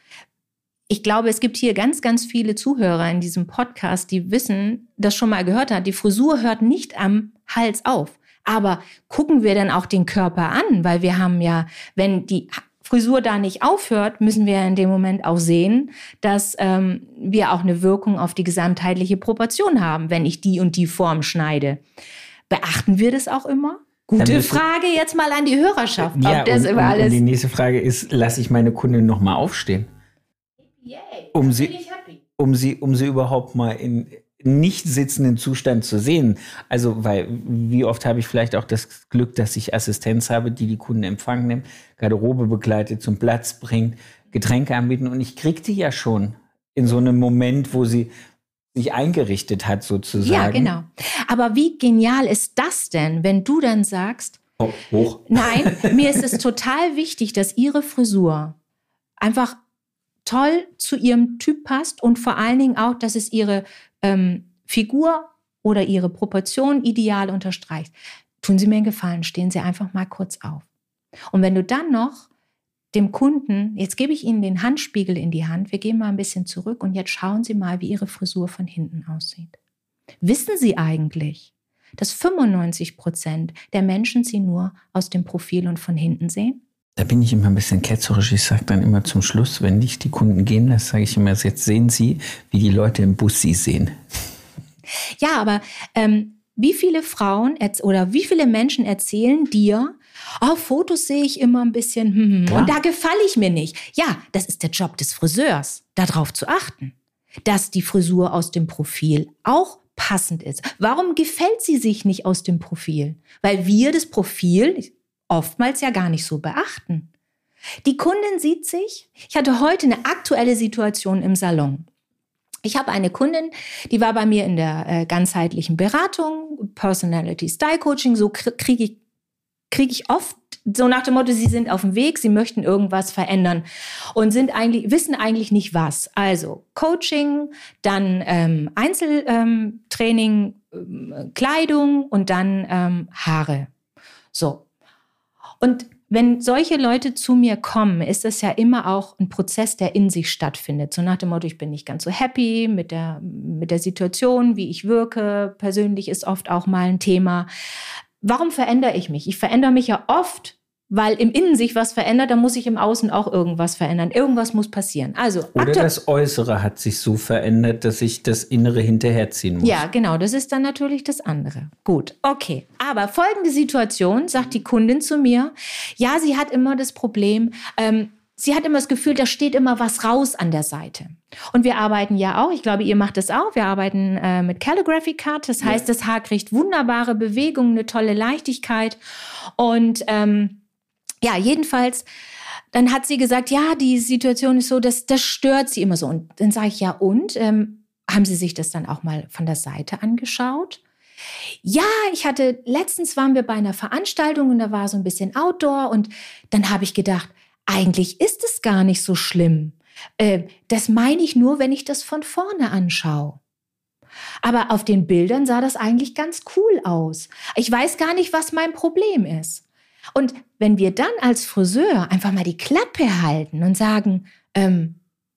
Ich glaube, es gibt hier ganz, ganz viele Zuhörer in diesem Podcast, die wissen, das schon mal gehört hat. Die Frisur hört nicht am Hals auf. Aber gucken wir dann auch den Körper an, weil wir haben ja, wenn die Frisur da nicht aufhört, müssen wir in dem Moment auch sehen, dass ähm, wir auch eine Wirkung auf die gesamtheitliche Proportion haben, wenn ich die und die Form schneide. Beachten wir das auch immer? Gute Frage jetzt mal an die Hörerschaft. Ja, ob das und, über und, alles und die nächste Frage ist, lasse ich meine Kundin noch mal aufstehen? Yay, um bin sie, ich happy. um sie, um sie überhaupt mal in nicht sitzenden Zustand zu sehen. Also, weil wie oft habe ich vielleicht auch das Glück, dass ich Assistenz habe, die die Kunden in Empfang nimmt, Garderobe begleitet, zum Platz bringt, Getränke anbieten und ich kriege die ja schon in so einem Moment, wo sie sich eingerichtet hat sozusagen. Ja, genau. Aber wie genial ist das denn, wenn du dann sagst, oh, hoch. Nein, mir ist es total wichtig, dass ihre Frisur einfach toll zu ihrem Typ passt und vor allen Dingen auch, dass es ihre ähm, Figur oder ihre Proportion ideal unterstreicht. Tun Sie mir einen Gefallen, stehen Sie einfach mal kurz auf. Und wenn du dann noch dem Kunden, jetzt gebe ich Ihnen den Handspiegel in die Hand, wir gehen mal ein bisschen zurück und jetzt schauen Sie mal, wie Ihre Frisur von hinten aussieht. Wissen Sie eigentlich, dass fünfundneunzig Prozent der Menschen sie nur aus dem Profil und von hinten sehen? Da bin ich immer ein bisschen ketzerisch. Ich sage dann immer zum Schluss, wenn ich die Kunden gehen lasse, sage ich immer, jetzt sehen Sie, wie die Leute im Bus sie sehen. Ja, aber ähm, wie viele Frauen oder wie viele Menschen erzählen dir, oh, Fotos sehe ich immer ein bisschen, hm, hm, und da gefalle ich mir nicht. Ja, das ist der Job des Friseurs, darauf zu achten, dass die Frisur aus dem Profil auch passend ist. Warum gefällt sie sich nicht aus dem Profil? Weil wir das Profil oftmals ja gar nicht so beachten. Die Kundin sieht sich, ich hatte heute eine aktuelle Situation im Salon. Ich habe eine Kundin, die war bei mir in der äh, ganzheitlichen Beratung, Personality Style Coaching, so kriege ich, krieg ich oft so nach dem Motto, sie sind auf dem Weg, sie möchten irgendwas verändern und sind eigentlich, wissen eigentlich nicht was. Also Coaching, dann ähm, Einzeltraining, ähm, Kleidung und dann ähm, Haare. So. Und wenn solche Leute zu mir kommen, ist das ja immer auch ein Prozess, der in sich stattfindet. So nach dem Motto, ich bin nicht ganz so happy mit der, mit der Situation, wie ich wirke. Persönlich ist oft auch mal ein Thema. Warum verändere ich mich? Ich verändere mich ja oft, weil im Innen sich was verändert, dann muss ich im Außen auch irgendwas verändern. Irgendwas muss passieren. Also, Oder das Äußere hat sich so verändert, dass ich das Innere hinterherziehen muss. Ja, genau. Das ist dann natürlich das andere. Gut, okay. Aber folgende Situation, sagt die Kundin zu mir. Ja, sie hat immer das Problem, ähm, sie hat immer das Gefühl, da steht immer was raus an der Seite. Und wir arbeiten ja auch, ich glaube, ihr macht das auch, wir arbeiten äh, mit Calligraphy Cut. Das heißt, das Haar kriegt wunderbare Bewegungen, eine tolle Leichtigkeit. Und ähm, ja, jedenfalls, dann hat sie gesagt, ja, die Situation ist so, das, das stört sie immer so. Und dann sage ich, ja und? Ähm, haben Sie sich das dann auch mal von der Seite angeschaut? Ja, ich hatte, letztens waren wir bei einer Veranstaltung und da war so ein bisschen Outdoor und dann habe ich gedacht, eigentlich ist es gar nicht so schlimm. Äh, das meine ich nur, wenn ich das von vorne anschaue. Aber auf den Bildern sah das eigentlich ganz cool aus. Ich weiß gar nicht, was mein Problem ist. Und wenn wir dann als Friseur einfach mal die Klappe halten und sagen, ähm,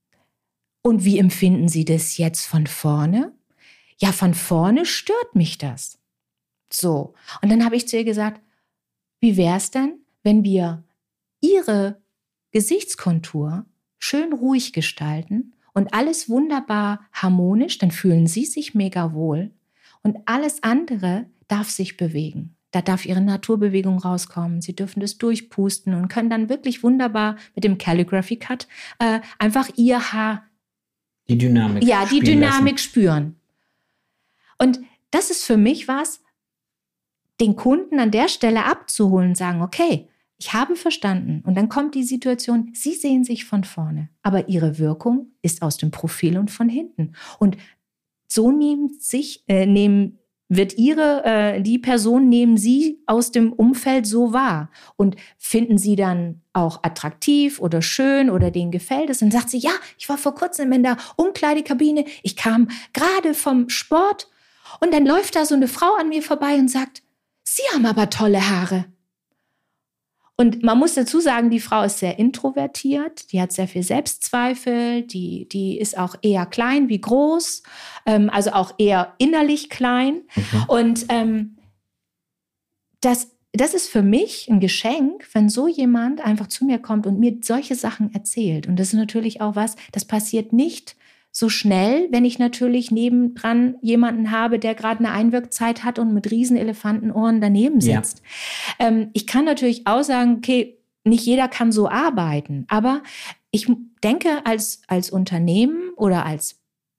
und wie empfinden Sie das jetzt von vorne? Ja, von vorne stört mich das. So, und dann habe ich zu ihr gesagt, wie wäre es denn, wenn wir Ihre Gesichtskontur schön ruhig gestalten und alles wunderbar harmonisch, dann fühlen Sie sich mega wohl und alles andere darf sich bewegen. Da darf Ihre Naturbewegung rauskommen. Sie dürfen das durchpusten und können dann wirklich wunderbar mit dem Calligraphy Cut äh, einfach Ihr Haar, die Dynamik, ja, die spielen Dynamik lassen. spüren. Und das ist für mich was, den Kunden an der Stelle abzuholen und sagen, okay, ich habe verstanden. Und dann kommt die Situation, Sie sehen sich von vorne, aber Ihre Wirkung ist aus dem Profil und von hinten. Und so nehmen sich, äh, nehmen wird ihre, äh, die Person nehmen Sie aus dem Umfeld so wahr und finden Sie dann auch attraktiv oder schön oder denen gefällt es. Und sagt sie, ja, ich war vor kurzem in der Umkleidekabine, ich kam gerade vom Sport und dann läuft da so eine Frau an mir vorbei und sagt, Sie haben aber tolle Haare. Und man muss dazu sagen, die Frau ist sehr introvertiert, die hat sehr viel Selbstzweifel, die, die ist auch eher klein wie groß, ähm, also auch eher innerlich klein. Mhm. Und ähm, das, das ist für mich ein Geschenk, wenn so jemand einfach zu mir kommt und mir solche Sachen erzählt. Und das ist natürlich auch was, das passiert nicht so schnell, wenn ich natürlich nebendran jemanden habe, der gerade eine Einwirkzeit hat und mit riesen Elefantenohren daneben sitzt. Ja. Ähm, ich kann natürlich auch sagen, okay, nicht jeder kann so arbeiten, aber ich denke, als, als Unternehmen oder als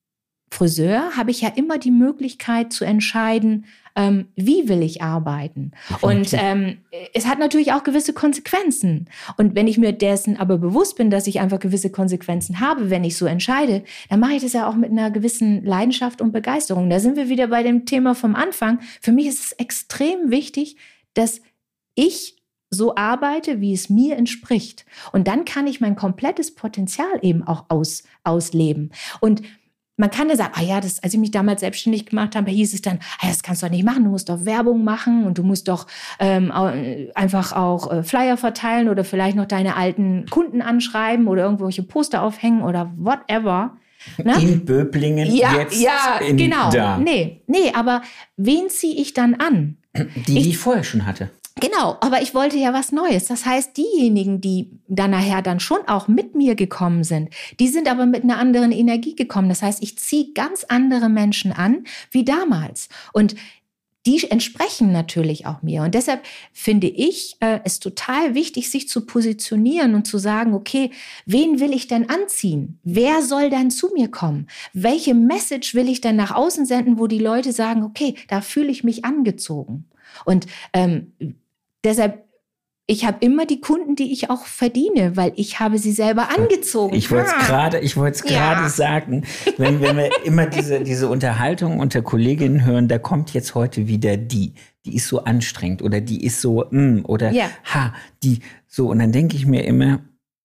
Friseur habe ich ja immer die Möglichkeit zu entscheiden, ähm, wie will ich arbeiten. Okay. Und ähm, es hat natürlich auch gewisse Konsequenzen. Und wenn ich mir dessen aber bewusst bin, dass ich einfach gewisse Konsequenzen habe, wenn ich so entscheide, dann mache ich das ja auch mit einer gewissen Leidenschaft und Begeisterung. Da sind wir wieder bei dem Thema vom Anfang. Für mich ist es extrem wichtig, dass ich so arbeite, wie es mir entspricht. Und dann kann ich mein komplettes Potenzial eben auch aus, ausleben. Und man kann ja sagen, ah ja, das, als ich mich damals selbstständig gemacht habe, hieß es dann, ah, das kannst du doch nicht machen, du musst doch Werbung machen und du musst doch ähm, einfach auch äh, Flyer verteilen oder vielleicht noch deine alten Kunden anschreiben oder irgendwelche Poster aufhängen oder whatever. Ne? In Böblingen, ja, jetzt ja, in genau. da. Nee, nee, aber wen ziehe ich dann an? Die, die ich, ich vorher schon hatte. Genau, aber ich wollte ja was Neues. Das heißt, diejenigen, die dann nachher dann schon auch mit mir gekommen sind, die sind aber mit einer anderen Energie gekommen. Das heißt, ich ziehe ganz andere Menschen an wie damals. Und die entsprechen natürlich auch mir. Und deshalb finde ich äh, es total wichtig, sich zu positionieren und zu sagen, okay, wen will ich denn anziehen? Wer soll denn zu mir kommen? Welche Message will ich denn nach außen senden, wo die Leute sagen, okay, da fühle ich mich angezogen. Und ähm, deshalb, ich habe immer die Kunden, die ich auch verdiene, weil ich habe sie selber angezogen. Ich wollte es gerade, ich wollte es gerade ja. sagen, wenn, wenn wir immer diese, diese Unterhaltung unter Kolleginnen hören, da kommt jetzt heute wieder die, die ist so anstrengend oder die ist so, mm, oder ja. ha, die, so. Und dann denke ich mir immer,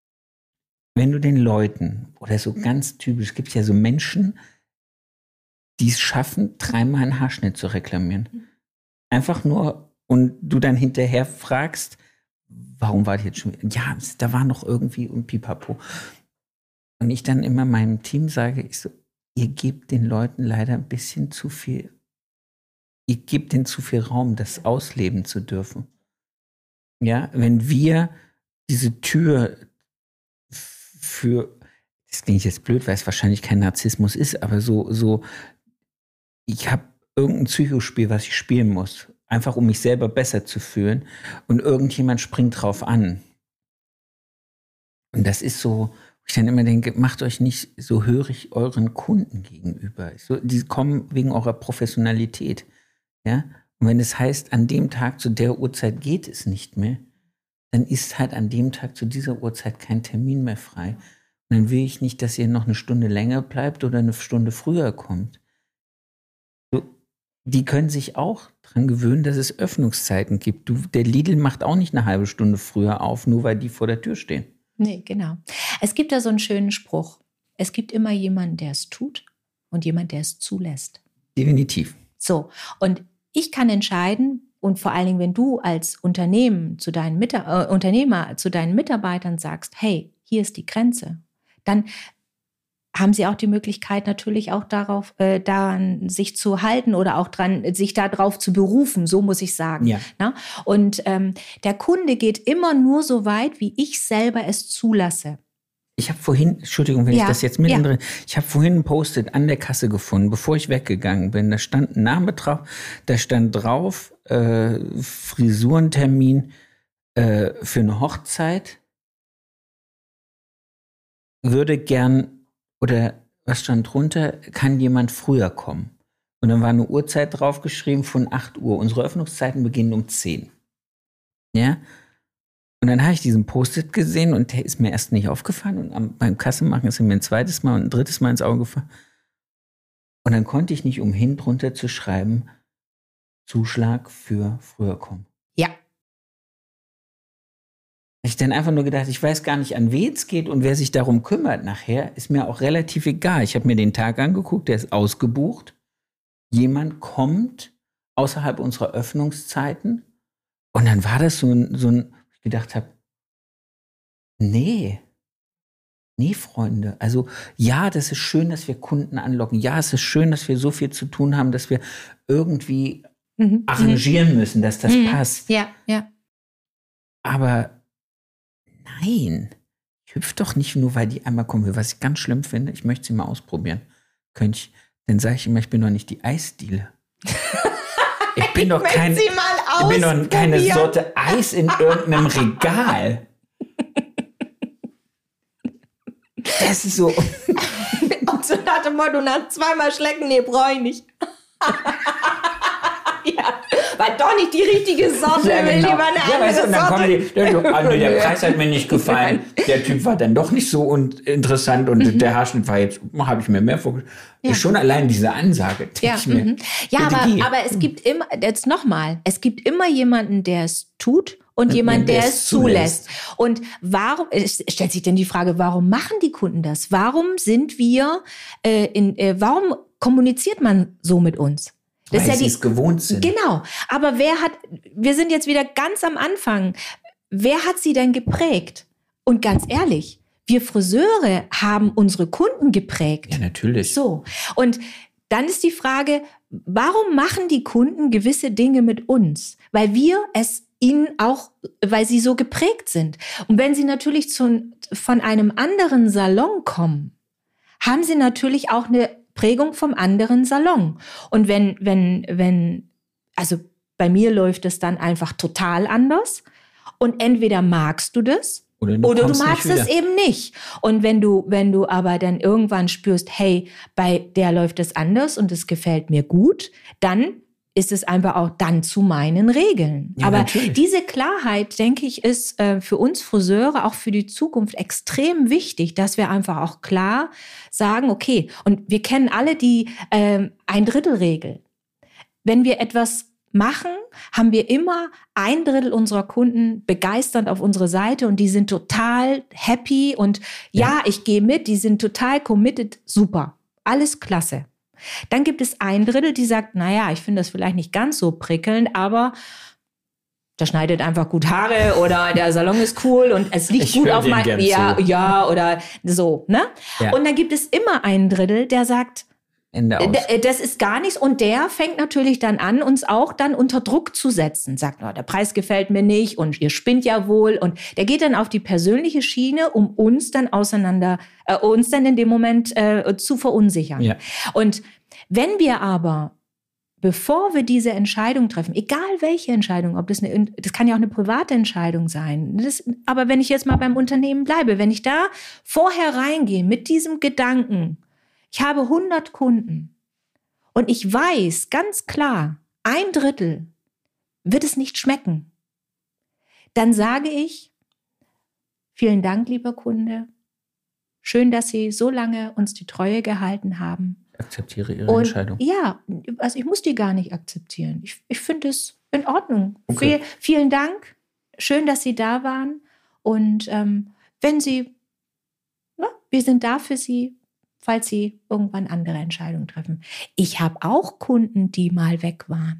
wenn du den Leuten, oder so ganz typisch, es gibt ja so Menschen, die es schaffen, dreimal einen Haarschnitt zu reklamieren. Einfach nur, und du dann hinterher fragst, warum war ich jetzt schon? Ja, da war noch irgendwie ein Pipapo. Und ich dann immer meinem Team sage, ich so, ihr gebt den Leuten leider ein bisschen zu viel, ihr gebt denen zu viel Raum, das ausleben zu dürfen. Ja, wenn wir diese Tür für, das klingt jetzt blöd, weil es wahrscheinlich kein Narzissmus ist, aber so, so, ich habe irgendein Psychospiel, was ich spielen muss. Einfach um mich selber besser zu fühlen. Und irgendjemand springt drauf an. Und das ist so, wo ich dann immer denke, macht euch nicht so hörig euren Kunden gegenüber. So, die kommen wegen eurer Professionalität. Ja? Und wenn es heißt, an dem Tag zu der Uhrzeit geht es nicht mehr, dann ist halt an dem Tag zu dieser Uhrzeit kein Termin mehr frei. Und dann will ich nicht, dass ihr noch eine Stunde länger bleibt oder eine Stunde früher kommt. Die können sich auch dran gewöhnen, dass es Öffnungszeiten gibt. Du, der Lidl macht auch nicht eine halbe Stunde früher auf, nur weil die vor der Tür stehen. Nee, genau. Es gibt da so einen schönen Spruch. Es gibt immer jemanden, der es tut und jemand, der es zulässt. Definitiv. So, und ich kann entscheiden, und vor allen Dingen, wenn du als Unternehmen zu deinen Mita- äh, Unternehmer zu deinen Mitarbeitern sagst, hey, hier ist die Grenze, dann haben sie auch die Möglichkeit, natürlich auch darauf, äh, daran sich zu halten oder auch dran, sich darauf zu berufen, so muss ich sagen. Ja. Na? Und ähm, der Kunde geht immer nur so weit, wie ich selber es zulasse. Ich habe vorhin, Entschuldigung, wenn ja. ich das jetzt mittendrin, ja. ich habe vorhin ein Post-it an der Kasse gefunden, bevor ich weggegangen bin. Da stand ein Name drauf, da stand drauf, äh, Frisurentermin äh, für eine Hochzeit. Würde gern, oder was stand drunter, kann jemand früher kommen? Und dann war eine Uhrzeit draufgeschrieben von acht Uhr. Unsere Öffnungszeiten beginnen um zehn. Ja? Und dann habe ich diesen Post-it gesehen und der ist mir erst nicht aufgefallen. Und am, beim Kassenmachen ist er mir ein zweites Mal und ein drittes Mal ins Auge gefallen. Und dann konnte ich nicht umhin, drunter zu schreiben, Zuschlag für früher kommen. Ja. Ich dann einfach nur gedacht, ich weiß gar nicht, an wen es geht und wer sich darum kümmert nachher, ist mir auch relativ egal. Ich habe mir den Tag angeguckt, der ist ausgebucht. Jemand kommt außerhalb unserer Öffnungszeiten und dann war das so ein, so ein ich gedacht habe, nee, nee, Freunde. Also ja, das ist schön, dass wir Kunden anlocken. Ja, es ist schön, dass wir so viel zu tun haben, dass wir irgendwie mhm. arrangieren müssen, dass das mhm. passt. Ja, ja. Aber nein, ich hüpfe doch nicht nur, weil die einmal kommen will. Was ich ganz schlimm finde, ich möchte sie mal ausprobieren. Könnte ich, dann sage ich immer, ich bin doch nicht die Eisdiele. Ich bin ich doch kein, sie mal ich bin doch keine Sorte Eis in irgendeinem Regal. Das ist so. Und so nach dem Motto, nach zweimal schlecken, nee, brauche ich nicht. Ja, war doch nicht die richtige Sorte, ja, will genau. lieber eine ja, andere weißt du, und dann Sorte. kommen die, der, ah, nee, der Preis hat mir nicht gefallen. Der Typ war dann doch nicht so und interessant und mhm. der Haarschnitt war jetzt, habe ich mir mehr vorgestellt. Ja. Schon allein diese Ansage. Ja, ich mir, mhm. ja aber, aber es gibt immer, jetzt nochmal, es gibt immer jemanden, der es tut und, und jemand, der, der es zulässt. zulässt. Und warum, es stellt sich denn die Frage, warum machen die Kunden das? Warum sind wir, äh, in, äh, warum kommuniziert man so mit uns? Das Weil ist ja sie die, es gewohnt sind. Genau. Aber wer hat, wir sind jetzt wieder ganz am Anfang. Wer hat sie denn geprägt? Und ganz ehrlich, wir Friseure haben unsere Kunden geprägt. Ja, natürlich. So. Und dann ist die Frage, warum machen die Kunden gewisse Dinge mit uns? Weil wir es ihnen auch, weil sie so geprägt sind. Und wenn sie natürlich zu, von einem anderen Salon kommen, haben sie natürlich auch eine Prägung vom anderen Salon. Und wenn, wenn, wenn, also bei mir läuft es dann einfach total anders. Und entweder magst du das oder du, oder du magst es eben nicht. Und wenn du, wenn du aber dann irgendwann spürst, hey, bei der läuft es anders und es gefällt mir gut, dann ist es einfach auch dann zu meinen Regeln. Ja, aber natürlich. Diese Klarheit, denke ich, ist äh, für uns Friseure, auch für die Zukunft extrem wichtig, dass wir einfach auch klar sagen, okay, und wir kennen alle die äh, Ein-Drittel-Regel. Wenn wir etwas machen, haben wir immer ein Drittel unserer Kunden begeisternd auf unsere Seite und die sind total happy und ja, ja ich gehe mit, die sind total committed, super, alles klasse. Dann gibt es ein Drittel, die sagt, naja, ich finde das vielleicht nicht ganz so prickelnd, aber der schneidet einfach gut Haare oder der Salon ist cool und es liegt ich gut auf mein, ja, ja, oder so, ne? Ja. Und dann gibt es immer ein Drittel, der sagt, Ende aus. Das ist gar nichts. Und der fängt natürlich dann an, uns auch dann unter Druck zu setzen. Sagt, oh, der Preis gefällt mir nicht und ihr spinnt ja wohl. Und der geht dann auf die persönliche Schiene, um uns dann auseinander, äh, uns dann in dem Moment äh, zu verunsichern. Ja. Und wenn wir aber, bevor wir diese Entscheidung treffen, egal welche Entscheidung, ob das eine, das kann ja auch eine private Entscheidung sein. Das, aber wenn ich jetzt mal beim Unternehmen bleibe, wenn ich da vorher reingehe mit diesem Gedanken, ich habe hundert Kunden und ich weiß ganz klar, ein Drittel wird es nicht schmecken. Dann sage ich, vielen Dank, lieber Kunde. Schön, dass Sie so lange uns die Treue gehalten haben. Ich akzeptiere Ihre und, Entscheidung. Ja, also ich muss die gar nicht akzeptieren. Ich, ich finde es in Ordnung. Okay. Viel, vielen Dank. Schön, dass Sie da waren. Und ähm, wenn Sie, na, wir sind da für Sie, falls Sie irgendwann andere Entscheidungen treffen. Ich habe auch Kunden, die mal weg waren.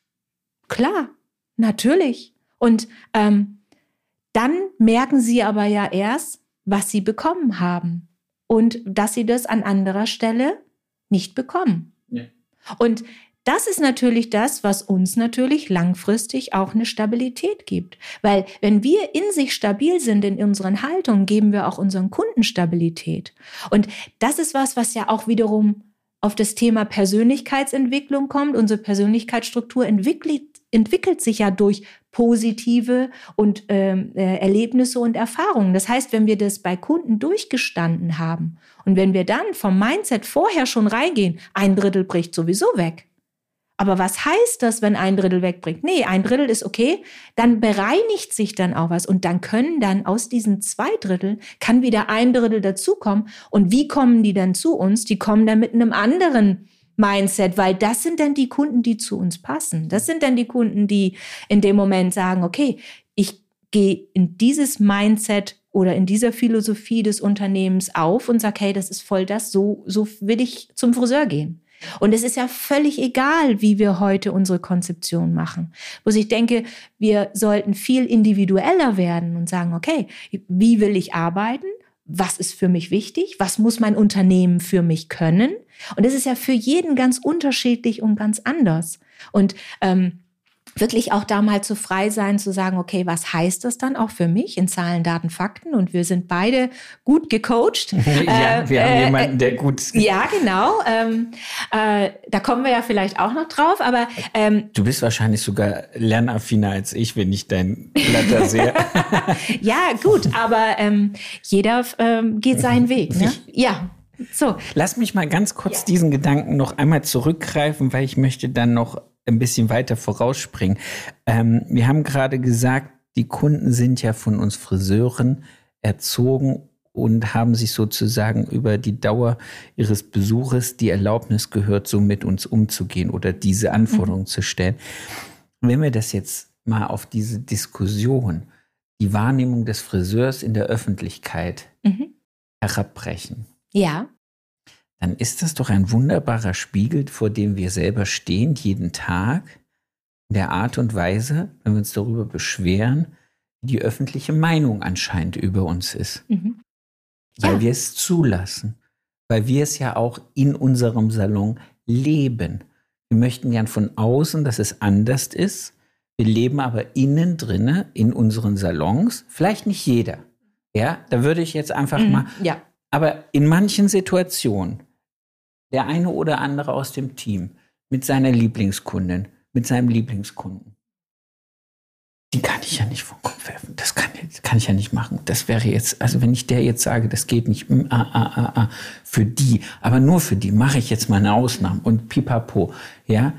Klar, natürlich. Und ähm, dann merken Sie aber ja erst, was Sie bekommen haben und dass Sie das an anderer Stelle nicht bekommen. Ja. Und das ist natürlich das, was uns natürlich langfristig auch eine Stabilität gibt. Weil wenn wir in sich stabil sind in unseren Haltungen, geben wir auch unseren Kunden Stabilität. Und das ist was, was ja auch wiederum auf das Thema Persönlichkeitsentwicklung kommt. Unsere Persönlichkeitsstruktur entwickelt, entwickelt sich ja durch positive und ähm, äh, Erlebnisse und Erfahrungen. Das heißt, wenn wir das bei Kunden durchgestanden haben und wenn wir dann vom Mindset vorher schon reingehen, ein Drittel bricht sowieso weg. Aber was heißt das, wenn ein Drittel wegbringt? Nee, ein Drittel ist okay, dann bereinigt sich dann auch was und dann können dann aus diesen zwei Drittel, kann wieder ein Drittel dazukommen. Und wie kommen die dann zu uns? Die kommen dann mit einem anderen Mindset, weil das sind dann die Kunden, die zu uns passen. Das sind dann die Kunden, die in dem Moment sagen, okay, ich gehe in dieses Mindset oder in dieser Philosophie des Unternehmens auf und sage, hey, das ist voll das, so, so will ich zum Friseur gehen. Und es ist ja völlig egal, wie wir heute unsere Konzeption machen. Wo ich denke, wir sollten viel individueller werden und sagen, okay, wie will ich arbeiten? Was ist für mich wichtig? Was muss mein Unternehmen für mich können? Und das ist ja für jeden ganz unterschiedlich und ganz anders. Und ähm, wirklich auch da mal zu frei sein, zu sagen, okay, was heißt das dann auch für mich in Zahlen, Daten, Fakten? Und wir sind beide gut gecoacht. Ja, wir äh, haben äh, jemanden, der gut... Ja, genau. Ähm, äh, da kommen wir ja vielleicht auch noch drauf, aber... Ähm, du bist wahrscheinlich sogar lernaffiner als ich, wenn ich dein Blatter sehe. Ja, gut, aber ähm, jeder ähm, geht seinen Weg. Ne? Ja, so. Lass mich mal ganz kurz ja. diesen Gedanken noch einmal zurückgreifen, weil ich möchte dann noch ein bisschen weiter vorausspringen. Ähm, wir haben gerade gesagt, die Kunden sind ja von uns Friseuren erzogen und haben sich sozusagen über die Dauer ihres Besuches die Erlaubnis gehört, so mit uns umzugehen oder diese Anforderungen mhm. zu stellen. Wenn wir das jetzt mal auf diese Diskussion, die Wahrnehmung des Friseurs in der Öffentlichkeit mhm. herabbrechen. Ja. Dann ist das doch ein wunderbarer Spiegel, vor dem wir selber stehen, jeden Tag, in der Art und Weise, wenn wir uns darüber beschweren, wie die öffentliche Meinung anscheinend über uns ist. Mhm. Ja. Weil wir es zulassen, weil wir es ja auch in unserem Salon leben. Wir möchten gern von außen, dass es anders ist. Wir leben aber innen drinne in unseren Salons, vielleicht nicht jeder. Ja, da würde ich jetzt einfach mhm. mal, ja. aber in manchen Situationen, der eine oder andere aus dem Team mit seiner Lieblingskundin, mit seinem Lieblingskunden. Die kann ich ja nicht vom Kopf werfen. Das kann, das kann ich ja nicht machen. Das wäre jetzt, also wenn ich der jetzt sage, das geht nicht, mm, ah, ah, ah, ah, für die, aber nur für die mache ich jetzt mal eine Ausnahme und pipapo, ja.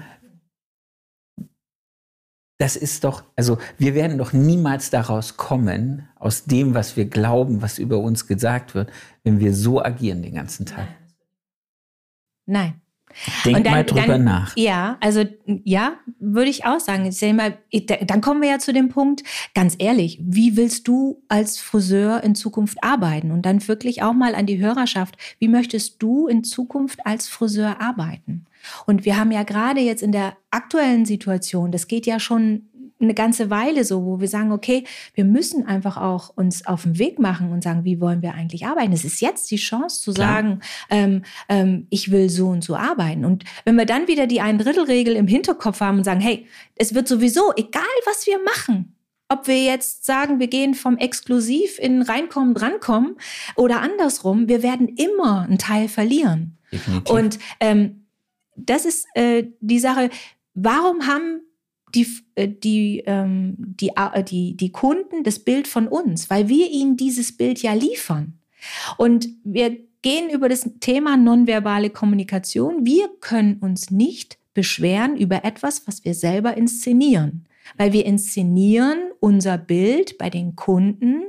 Das ist doch, also wir werden doch niemals daraus kommen, aus dem, was wir glauben, was über uns gesagt wird, wenn wir so agieren den ganzen Tag. Nein. Denk und dann, mal drüber dann, nach. Ja, also ja, würde ich auch sagen. Ich sag mal, dann kommen wir ja zu dem Punkt, ganz ehrlich, wie willst du als Friseur in Zukunft arbeiten? Und dann wirklich auch mal an die Hörerschaft, wie möchtest du in Zukunft als Friseur arbeiten? Und wir haben ja gerade jetzt in der aktuellen Situation, das geht ja schon eine ganze Weile so, wo wir sagen, okay, wir müssen einfach auch uns auf den Weg machen und sagen, wie wollen wir eigentlich arbeiten? Es ist jetzt die Chance zu Klar. sagen, ähm, ähm, ich will so und so arbeiten. Und wenn wir dann wieder die Ein-Drittel-Regel im Hinterkopf haben und sagen, hey, es wird sowieso, egal was wir machen, ob wir jetzt sagen, wir gehen vom Exklusiv in Reinkommen, Drankommen oder andersrum, wir werden immer einen Teil verlieren. Definitiv. Und ähm, das ist äh, die Sache, warum haben Die, die, ähm, die, die, die Kunden das Bild von uns, weil wir ihnen dieses Bild ja liefern. Und wir gehen über das Thema nonverbale Kommunikation. Wir können uns nicht beschweren über etwas, was wir selber inszenieren, weil wir inszenieren unser Bild bei den Kunden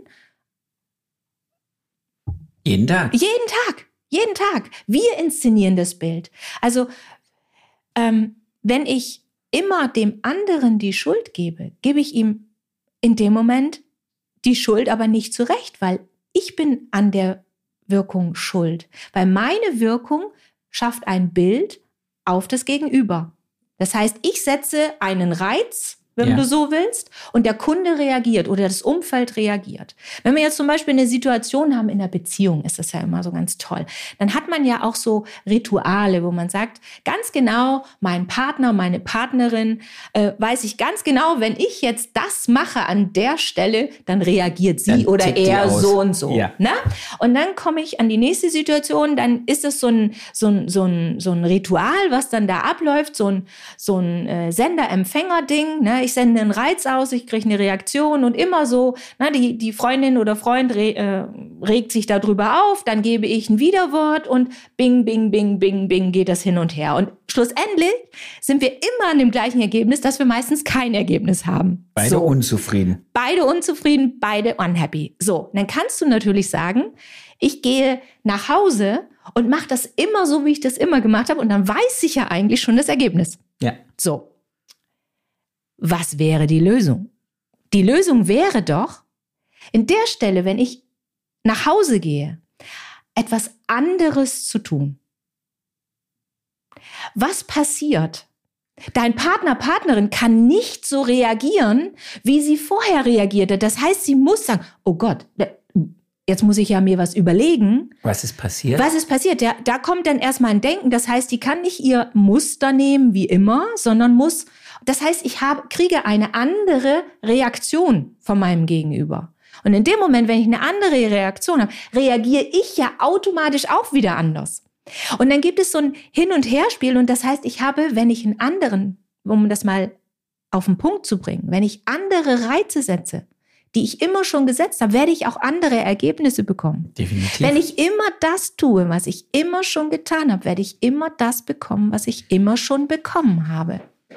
jeden Tag. Jeden Tag, jeden Tag. Wir inszenieren das Bild. Also ähm, wenn ich immer dem anderen die Schuld gebe, gebe ich ihm in dem Moment die Schuld aber nicht zurecht, weil ich bin an der Wirkung schuld. Weil meine Wirkung schafft ein Bild auf das Gegenüber. Das heißt, ich setze einen Reiz, wenn ja. du so willst, und der Kunde reagiert oder das Umfeld reagiert. Wenn wir jetzt zum Beispiel eine Situation haben in der Beziehung, ist das ja immer so ganz toll, dann hat man ja auch so Rituale, wo man sagt, ganz genau, mein Partner, meine Partnerin, äh, weiß ich ganz genau, wenn ich jetzt das mache an der Stelle, dann reagiert sie dann oder er so und so. Ja. Ne? Und dann komme ich an die nächste Situation, dann ist es so ein, so ein, so ein, so ein Ritual, was dann da abläuft, so ein, so ein äh, Sender-Empfänger-Ding, ne? Ich sende einen Reiz aus, ich kriege eine Reaktion und immer so, na, die, die Freundin oder Freund re, äh, regt sich darüber auf, dann gebe ich ein Widerwort und bing, bing, bing, bing, bing geht das hin und her. Und schlussendlich sind wir immer an dem gleichen Ergebnis, dass wir meistens kein Ergebnis haben. Beide so. unzufrieden. Beide unzufrieden, beide unhappy. So, dann kannst du natürlich sagen, ich gehe nach Hause und mache das immer so, wie ich das immer gemacht habe. Und dann weiß ich ja eigentlich schon das Ergebnis. Ja. So. Was wäre die Lösung? Die Lösung wäre doch, in der Stelle, wenn ich nach Hause gehe, etwas anderes zu tun. Was passiert? Dein Partner, Partnerin kann nicht so reagieren, wie sie vorher reagierte. Das heißt, sie muss sagen, oh Gott, jetzt muss ich ja mir was überlegen. Was ist passiert? Was ist passiert? Ja, da kommt dann erstmal ein Denken. Das heißt, die kann nicht ihr Muster nehmen wie immer, sondern muss, das heißt, ich habe, kriege eine andere Reaktion von meinem Gegenüber. Und in dem Moment, wenn ich eine andere Reaktion habe, reagiere ich ja automatisch auch wieder anders. Und dann gibt es so ein Hin- und Herspiel und das heißt, ich habe, wenn ich einen anderen, um das mal auf den Punkt zu bringen, wenn ich andere Reize setze, die ich immer schon gesetzt habe, werde ich auch andere Ergebnisse bekommen. Definitiv. Wenn ich immer das tue, was ich immer schon getan habe, werde ich immer das bekommen, was ich immer schon bekommen habe.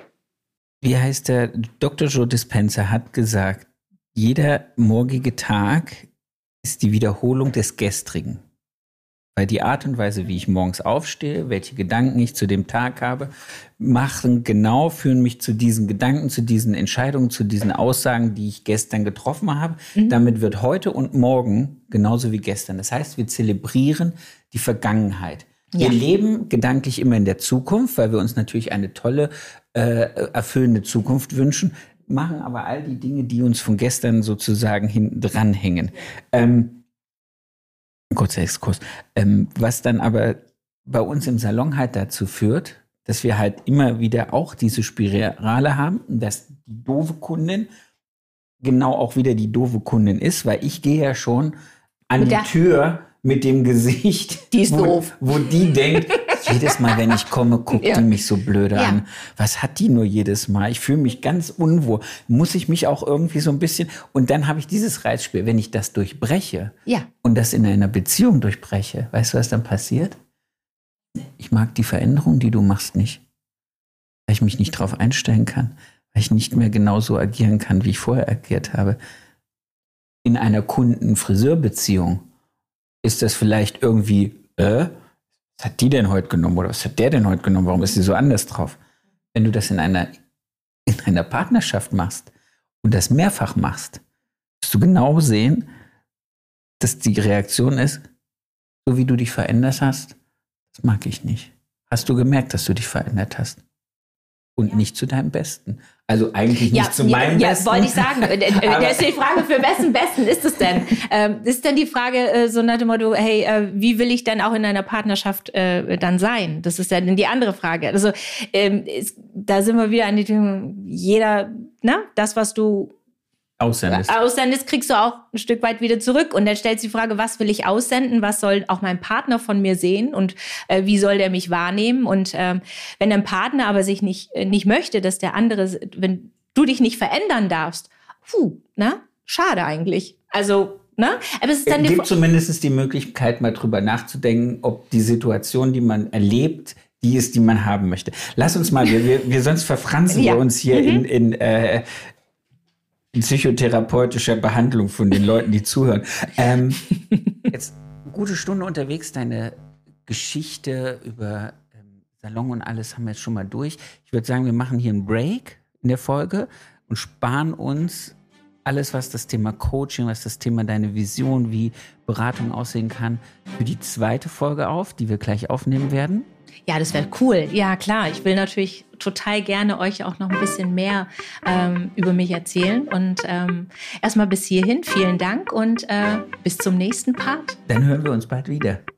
Wie heißt der? Doktor Joe Dispenza hat gesagt, jeder morgige Tag ist die Wiederholung des Gestrigen. Weil die Art und Weise, wie ich morgens aufstehe, welche Gedanken ich zu dem Tag habe, machen genau, führen mich zu diesen Gedanken, zu diesen Entscheidungen, zu diesen Aussagen, die ich gestern getroffen habe. Mhm. Damit wird heute und morgen genauso wie gestern. Das heißt, wir zelebrieren die Vergangenheit. Ja. Wir leben gedanklich immer in der Zukunft, weil wir uns natürlich eine tolle, äh, erfüllende Zukunft wünschen, machen aber all die Dinge, die uns von gestern sozusagen hinten dranhängen. Ähm, Kurzer Exkurs. Ähm, was dann aber bei uns im Salon halt dazu führt, dass wir halt immer wieder auch diese Spirale haben, dass die doofe Kundin genau auch wieder die doofe Kundin ist, weil ich gehe ja schon an die Tür mit dem Gesicht, die ist wo, doof. wo die denkt, jedes Mal, wenn ich komme, guckt ja. die mich so blöde ja. an. Was hat die nur jedes Mal? Ich fühle mich ganz unwohl. Muss ich mich auch irgendwie so ein bisschen... Und dann habe ich dieses Reizspiel. Wenn ich das durchbreche ja. und das in einer Beziehung durchbreche, weißt du, was dann passiert? Ich mag die Veränderung, die du machst, nicht. Weil ich mich nicht darauf einstellen kann. Weil ich nicht mehr genauso agieren kann, wie ich vorher agiert habe. In einer Kunden-Friseur-Beziehung ist das vielleicht irgendwie... Äh, was hat die denn heute genommen oder was hat der denn heute genommen? Warum ist sie so anders drauf? Wenn du das in einer, in einer Partnerschaft machst und das mehrfach machst, wirst du genau sehen, dass die Reaktion ist, so wie du dich verändert hast, das mag ich nicht. Hast du gemerkt, dass du dich verändert hast? Und ja. nicht zu deinem Besten. Also eigentlich nicht ja, zu meinem ja, Besten. Ja, wollte ich sagen. Da ist die Frage, für wessen Besten ist es denn? Ähm, ist denn die Frage äh, so nach dem Motto, hey, äh, wie will ich denn auch in einer Partnerschaft äh, dann sein? Das ist ja dann die andere Frage. Also ähm, ist, da sind wir wieder an die, jeder, na, das, was du aussendest. aussendest, kriegst du auch ein Stück weit wieder zurück. Und dann stellst du die Frage, was will ich aussenden? Was soll auch mein Partner von mir sehen? Und äh, wie soll der mich wahrnehmen? Und ähm, wenn ein Partner aber sich nicht, äh, nicht möchte, dass der andere, wenn du dich nicht verändern darfst, puh, na, schade eigentlich. Also, ne? Aber es ist dann es die gibt zumindest die Möglichkeit, mal drüber nachzudenken, ob die Situation, die man erlebt, die ist, die man haben möchte. Lass uns mal, wir, wir, wir sonst verfransen ja. wir uns hier mhm. in, in äh, psychotherapeutischer Behandlung von den Leuten, die zuhören. Ähm, jetzt eine gute Stunde unterwegs, deine Geschichte über ähm, Salon und alles haben wir jetzt schon mal durch. Ich würde sagen, wir machen hier einen Break in der Folge und sparen uns alles, was das Thema Coaching, was das Thema deine Vision, wie Beratung aussehen kann, für die zweite Folge auf, die wir gleich aufnehmen werden. Ja, das wäre cool. Ja, klar. Ich will natürlich total gerne euch auch noch ein bisschen mehr ähm, über mich erzählen. Und ähm, erstmal bis hierhin. Vielen Dank und äh, bis zum nächsten Part. Dann hören wir uns bald wieder.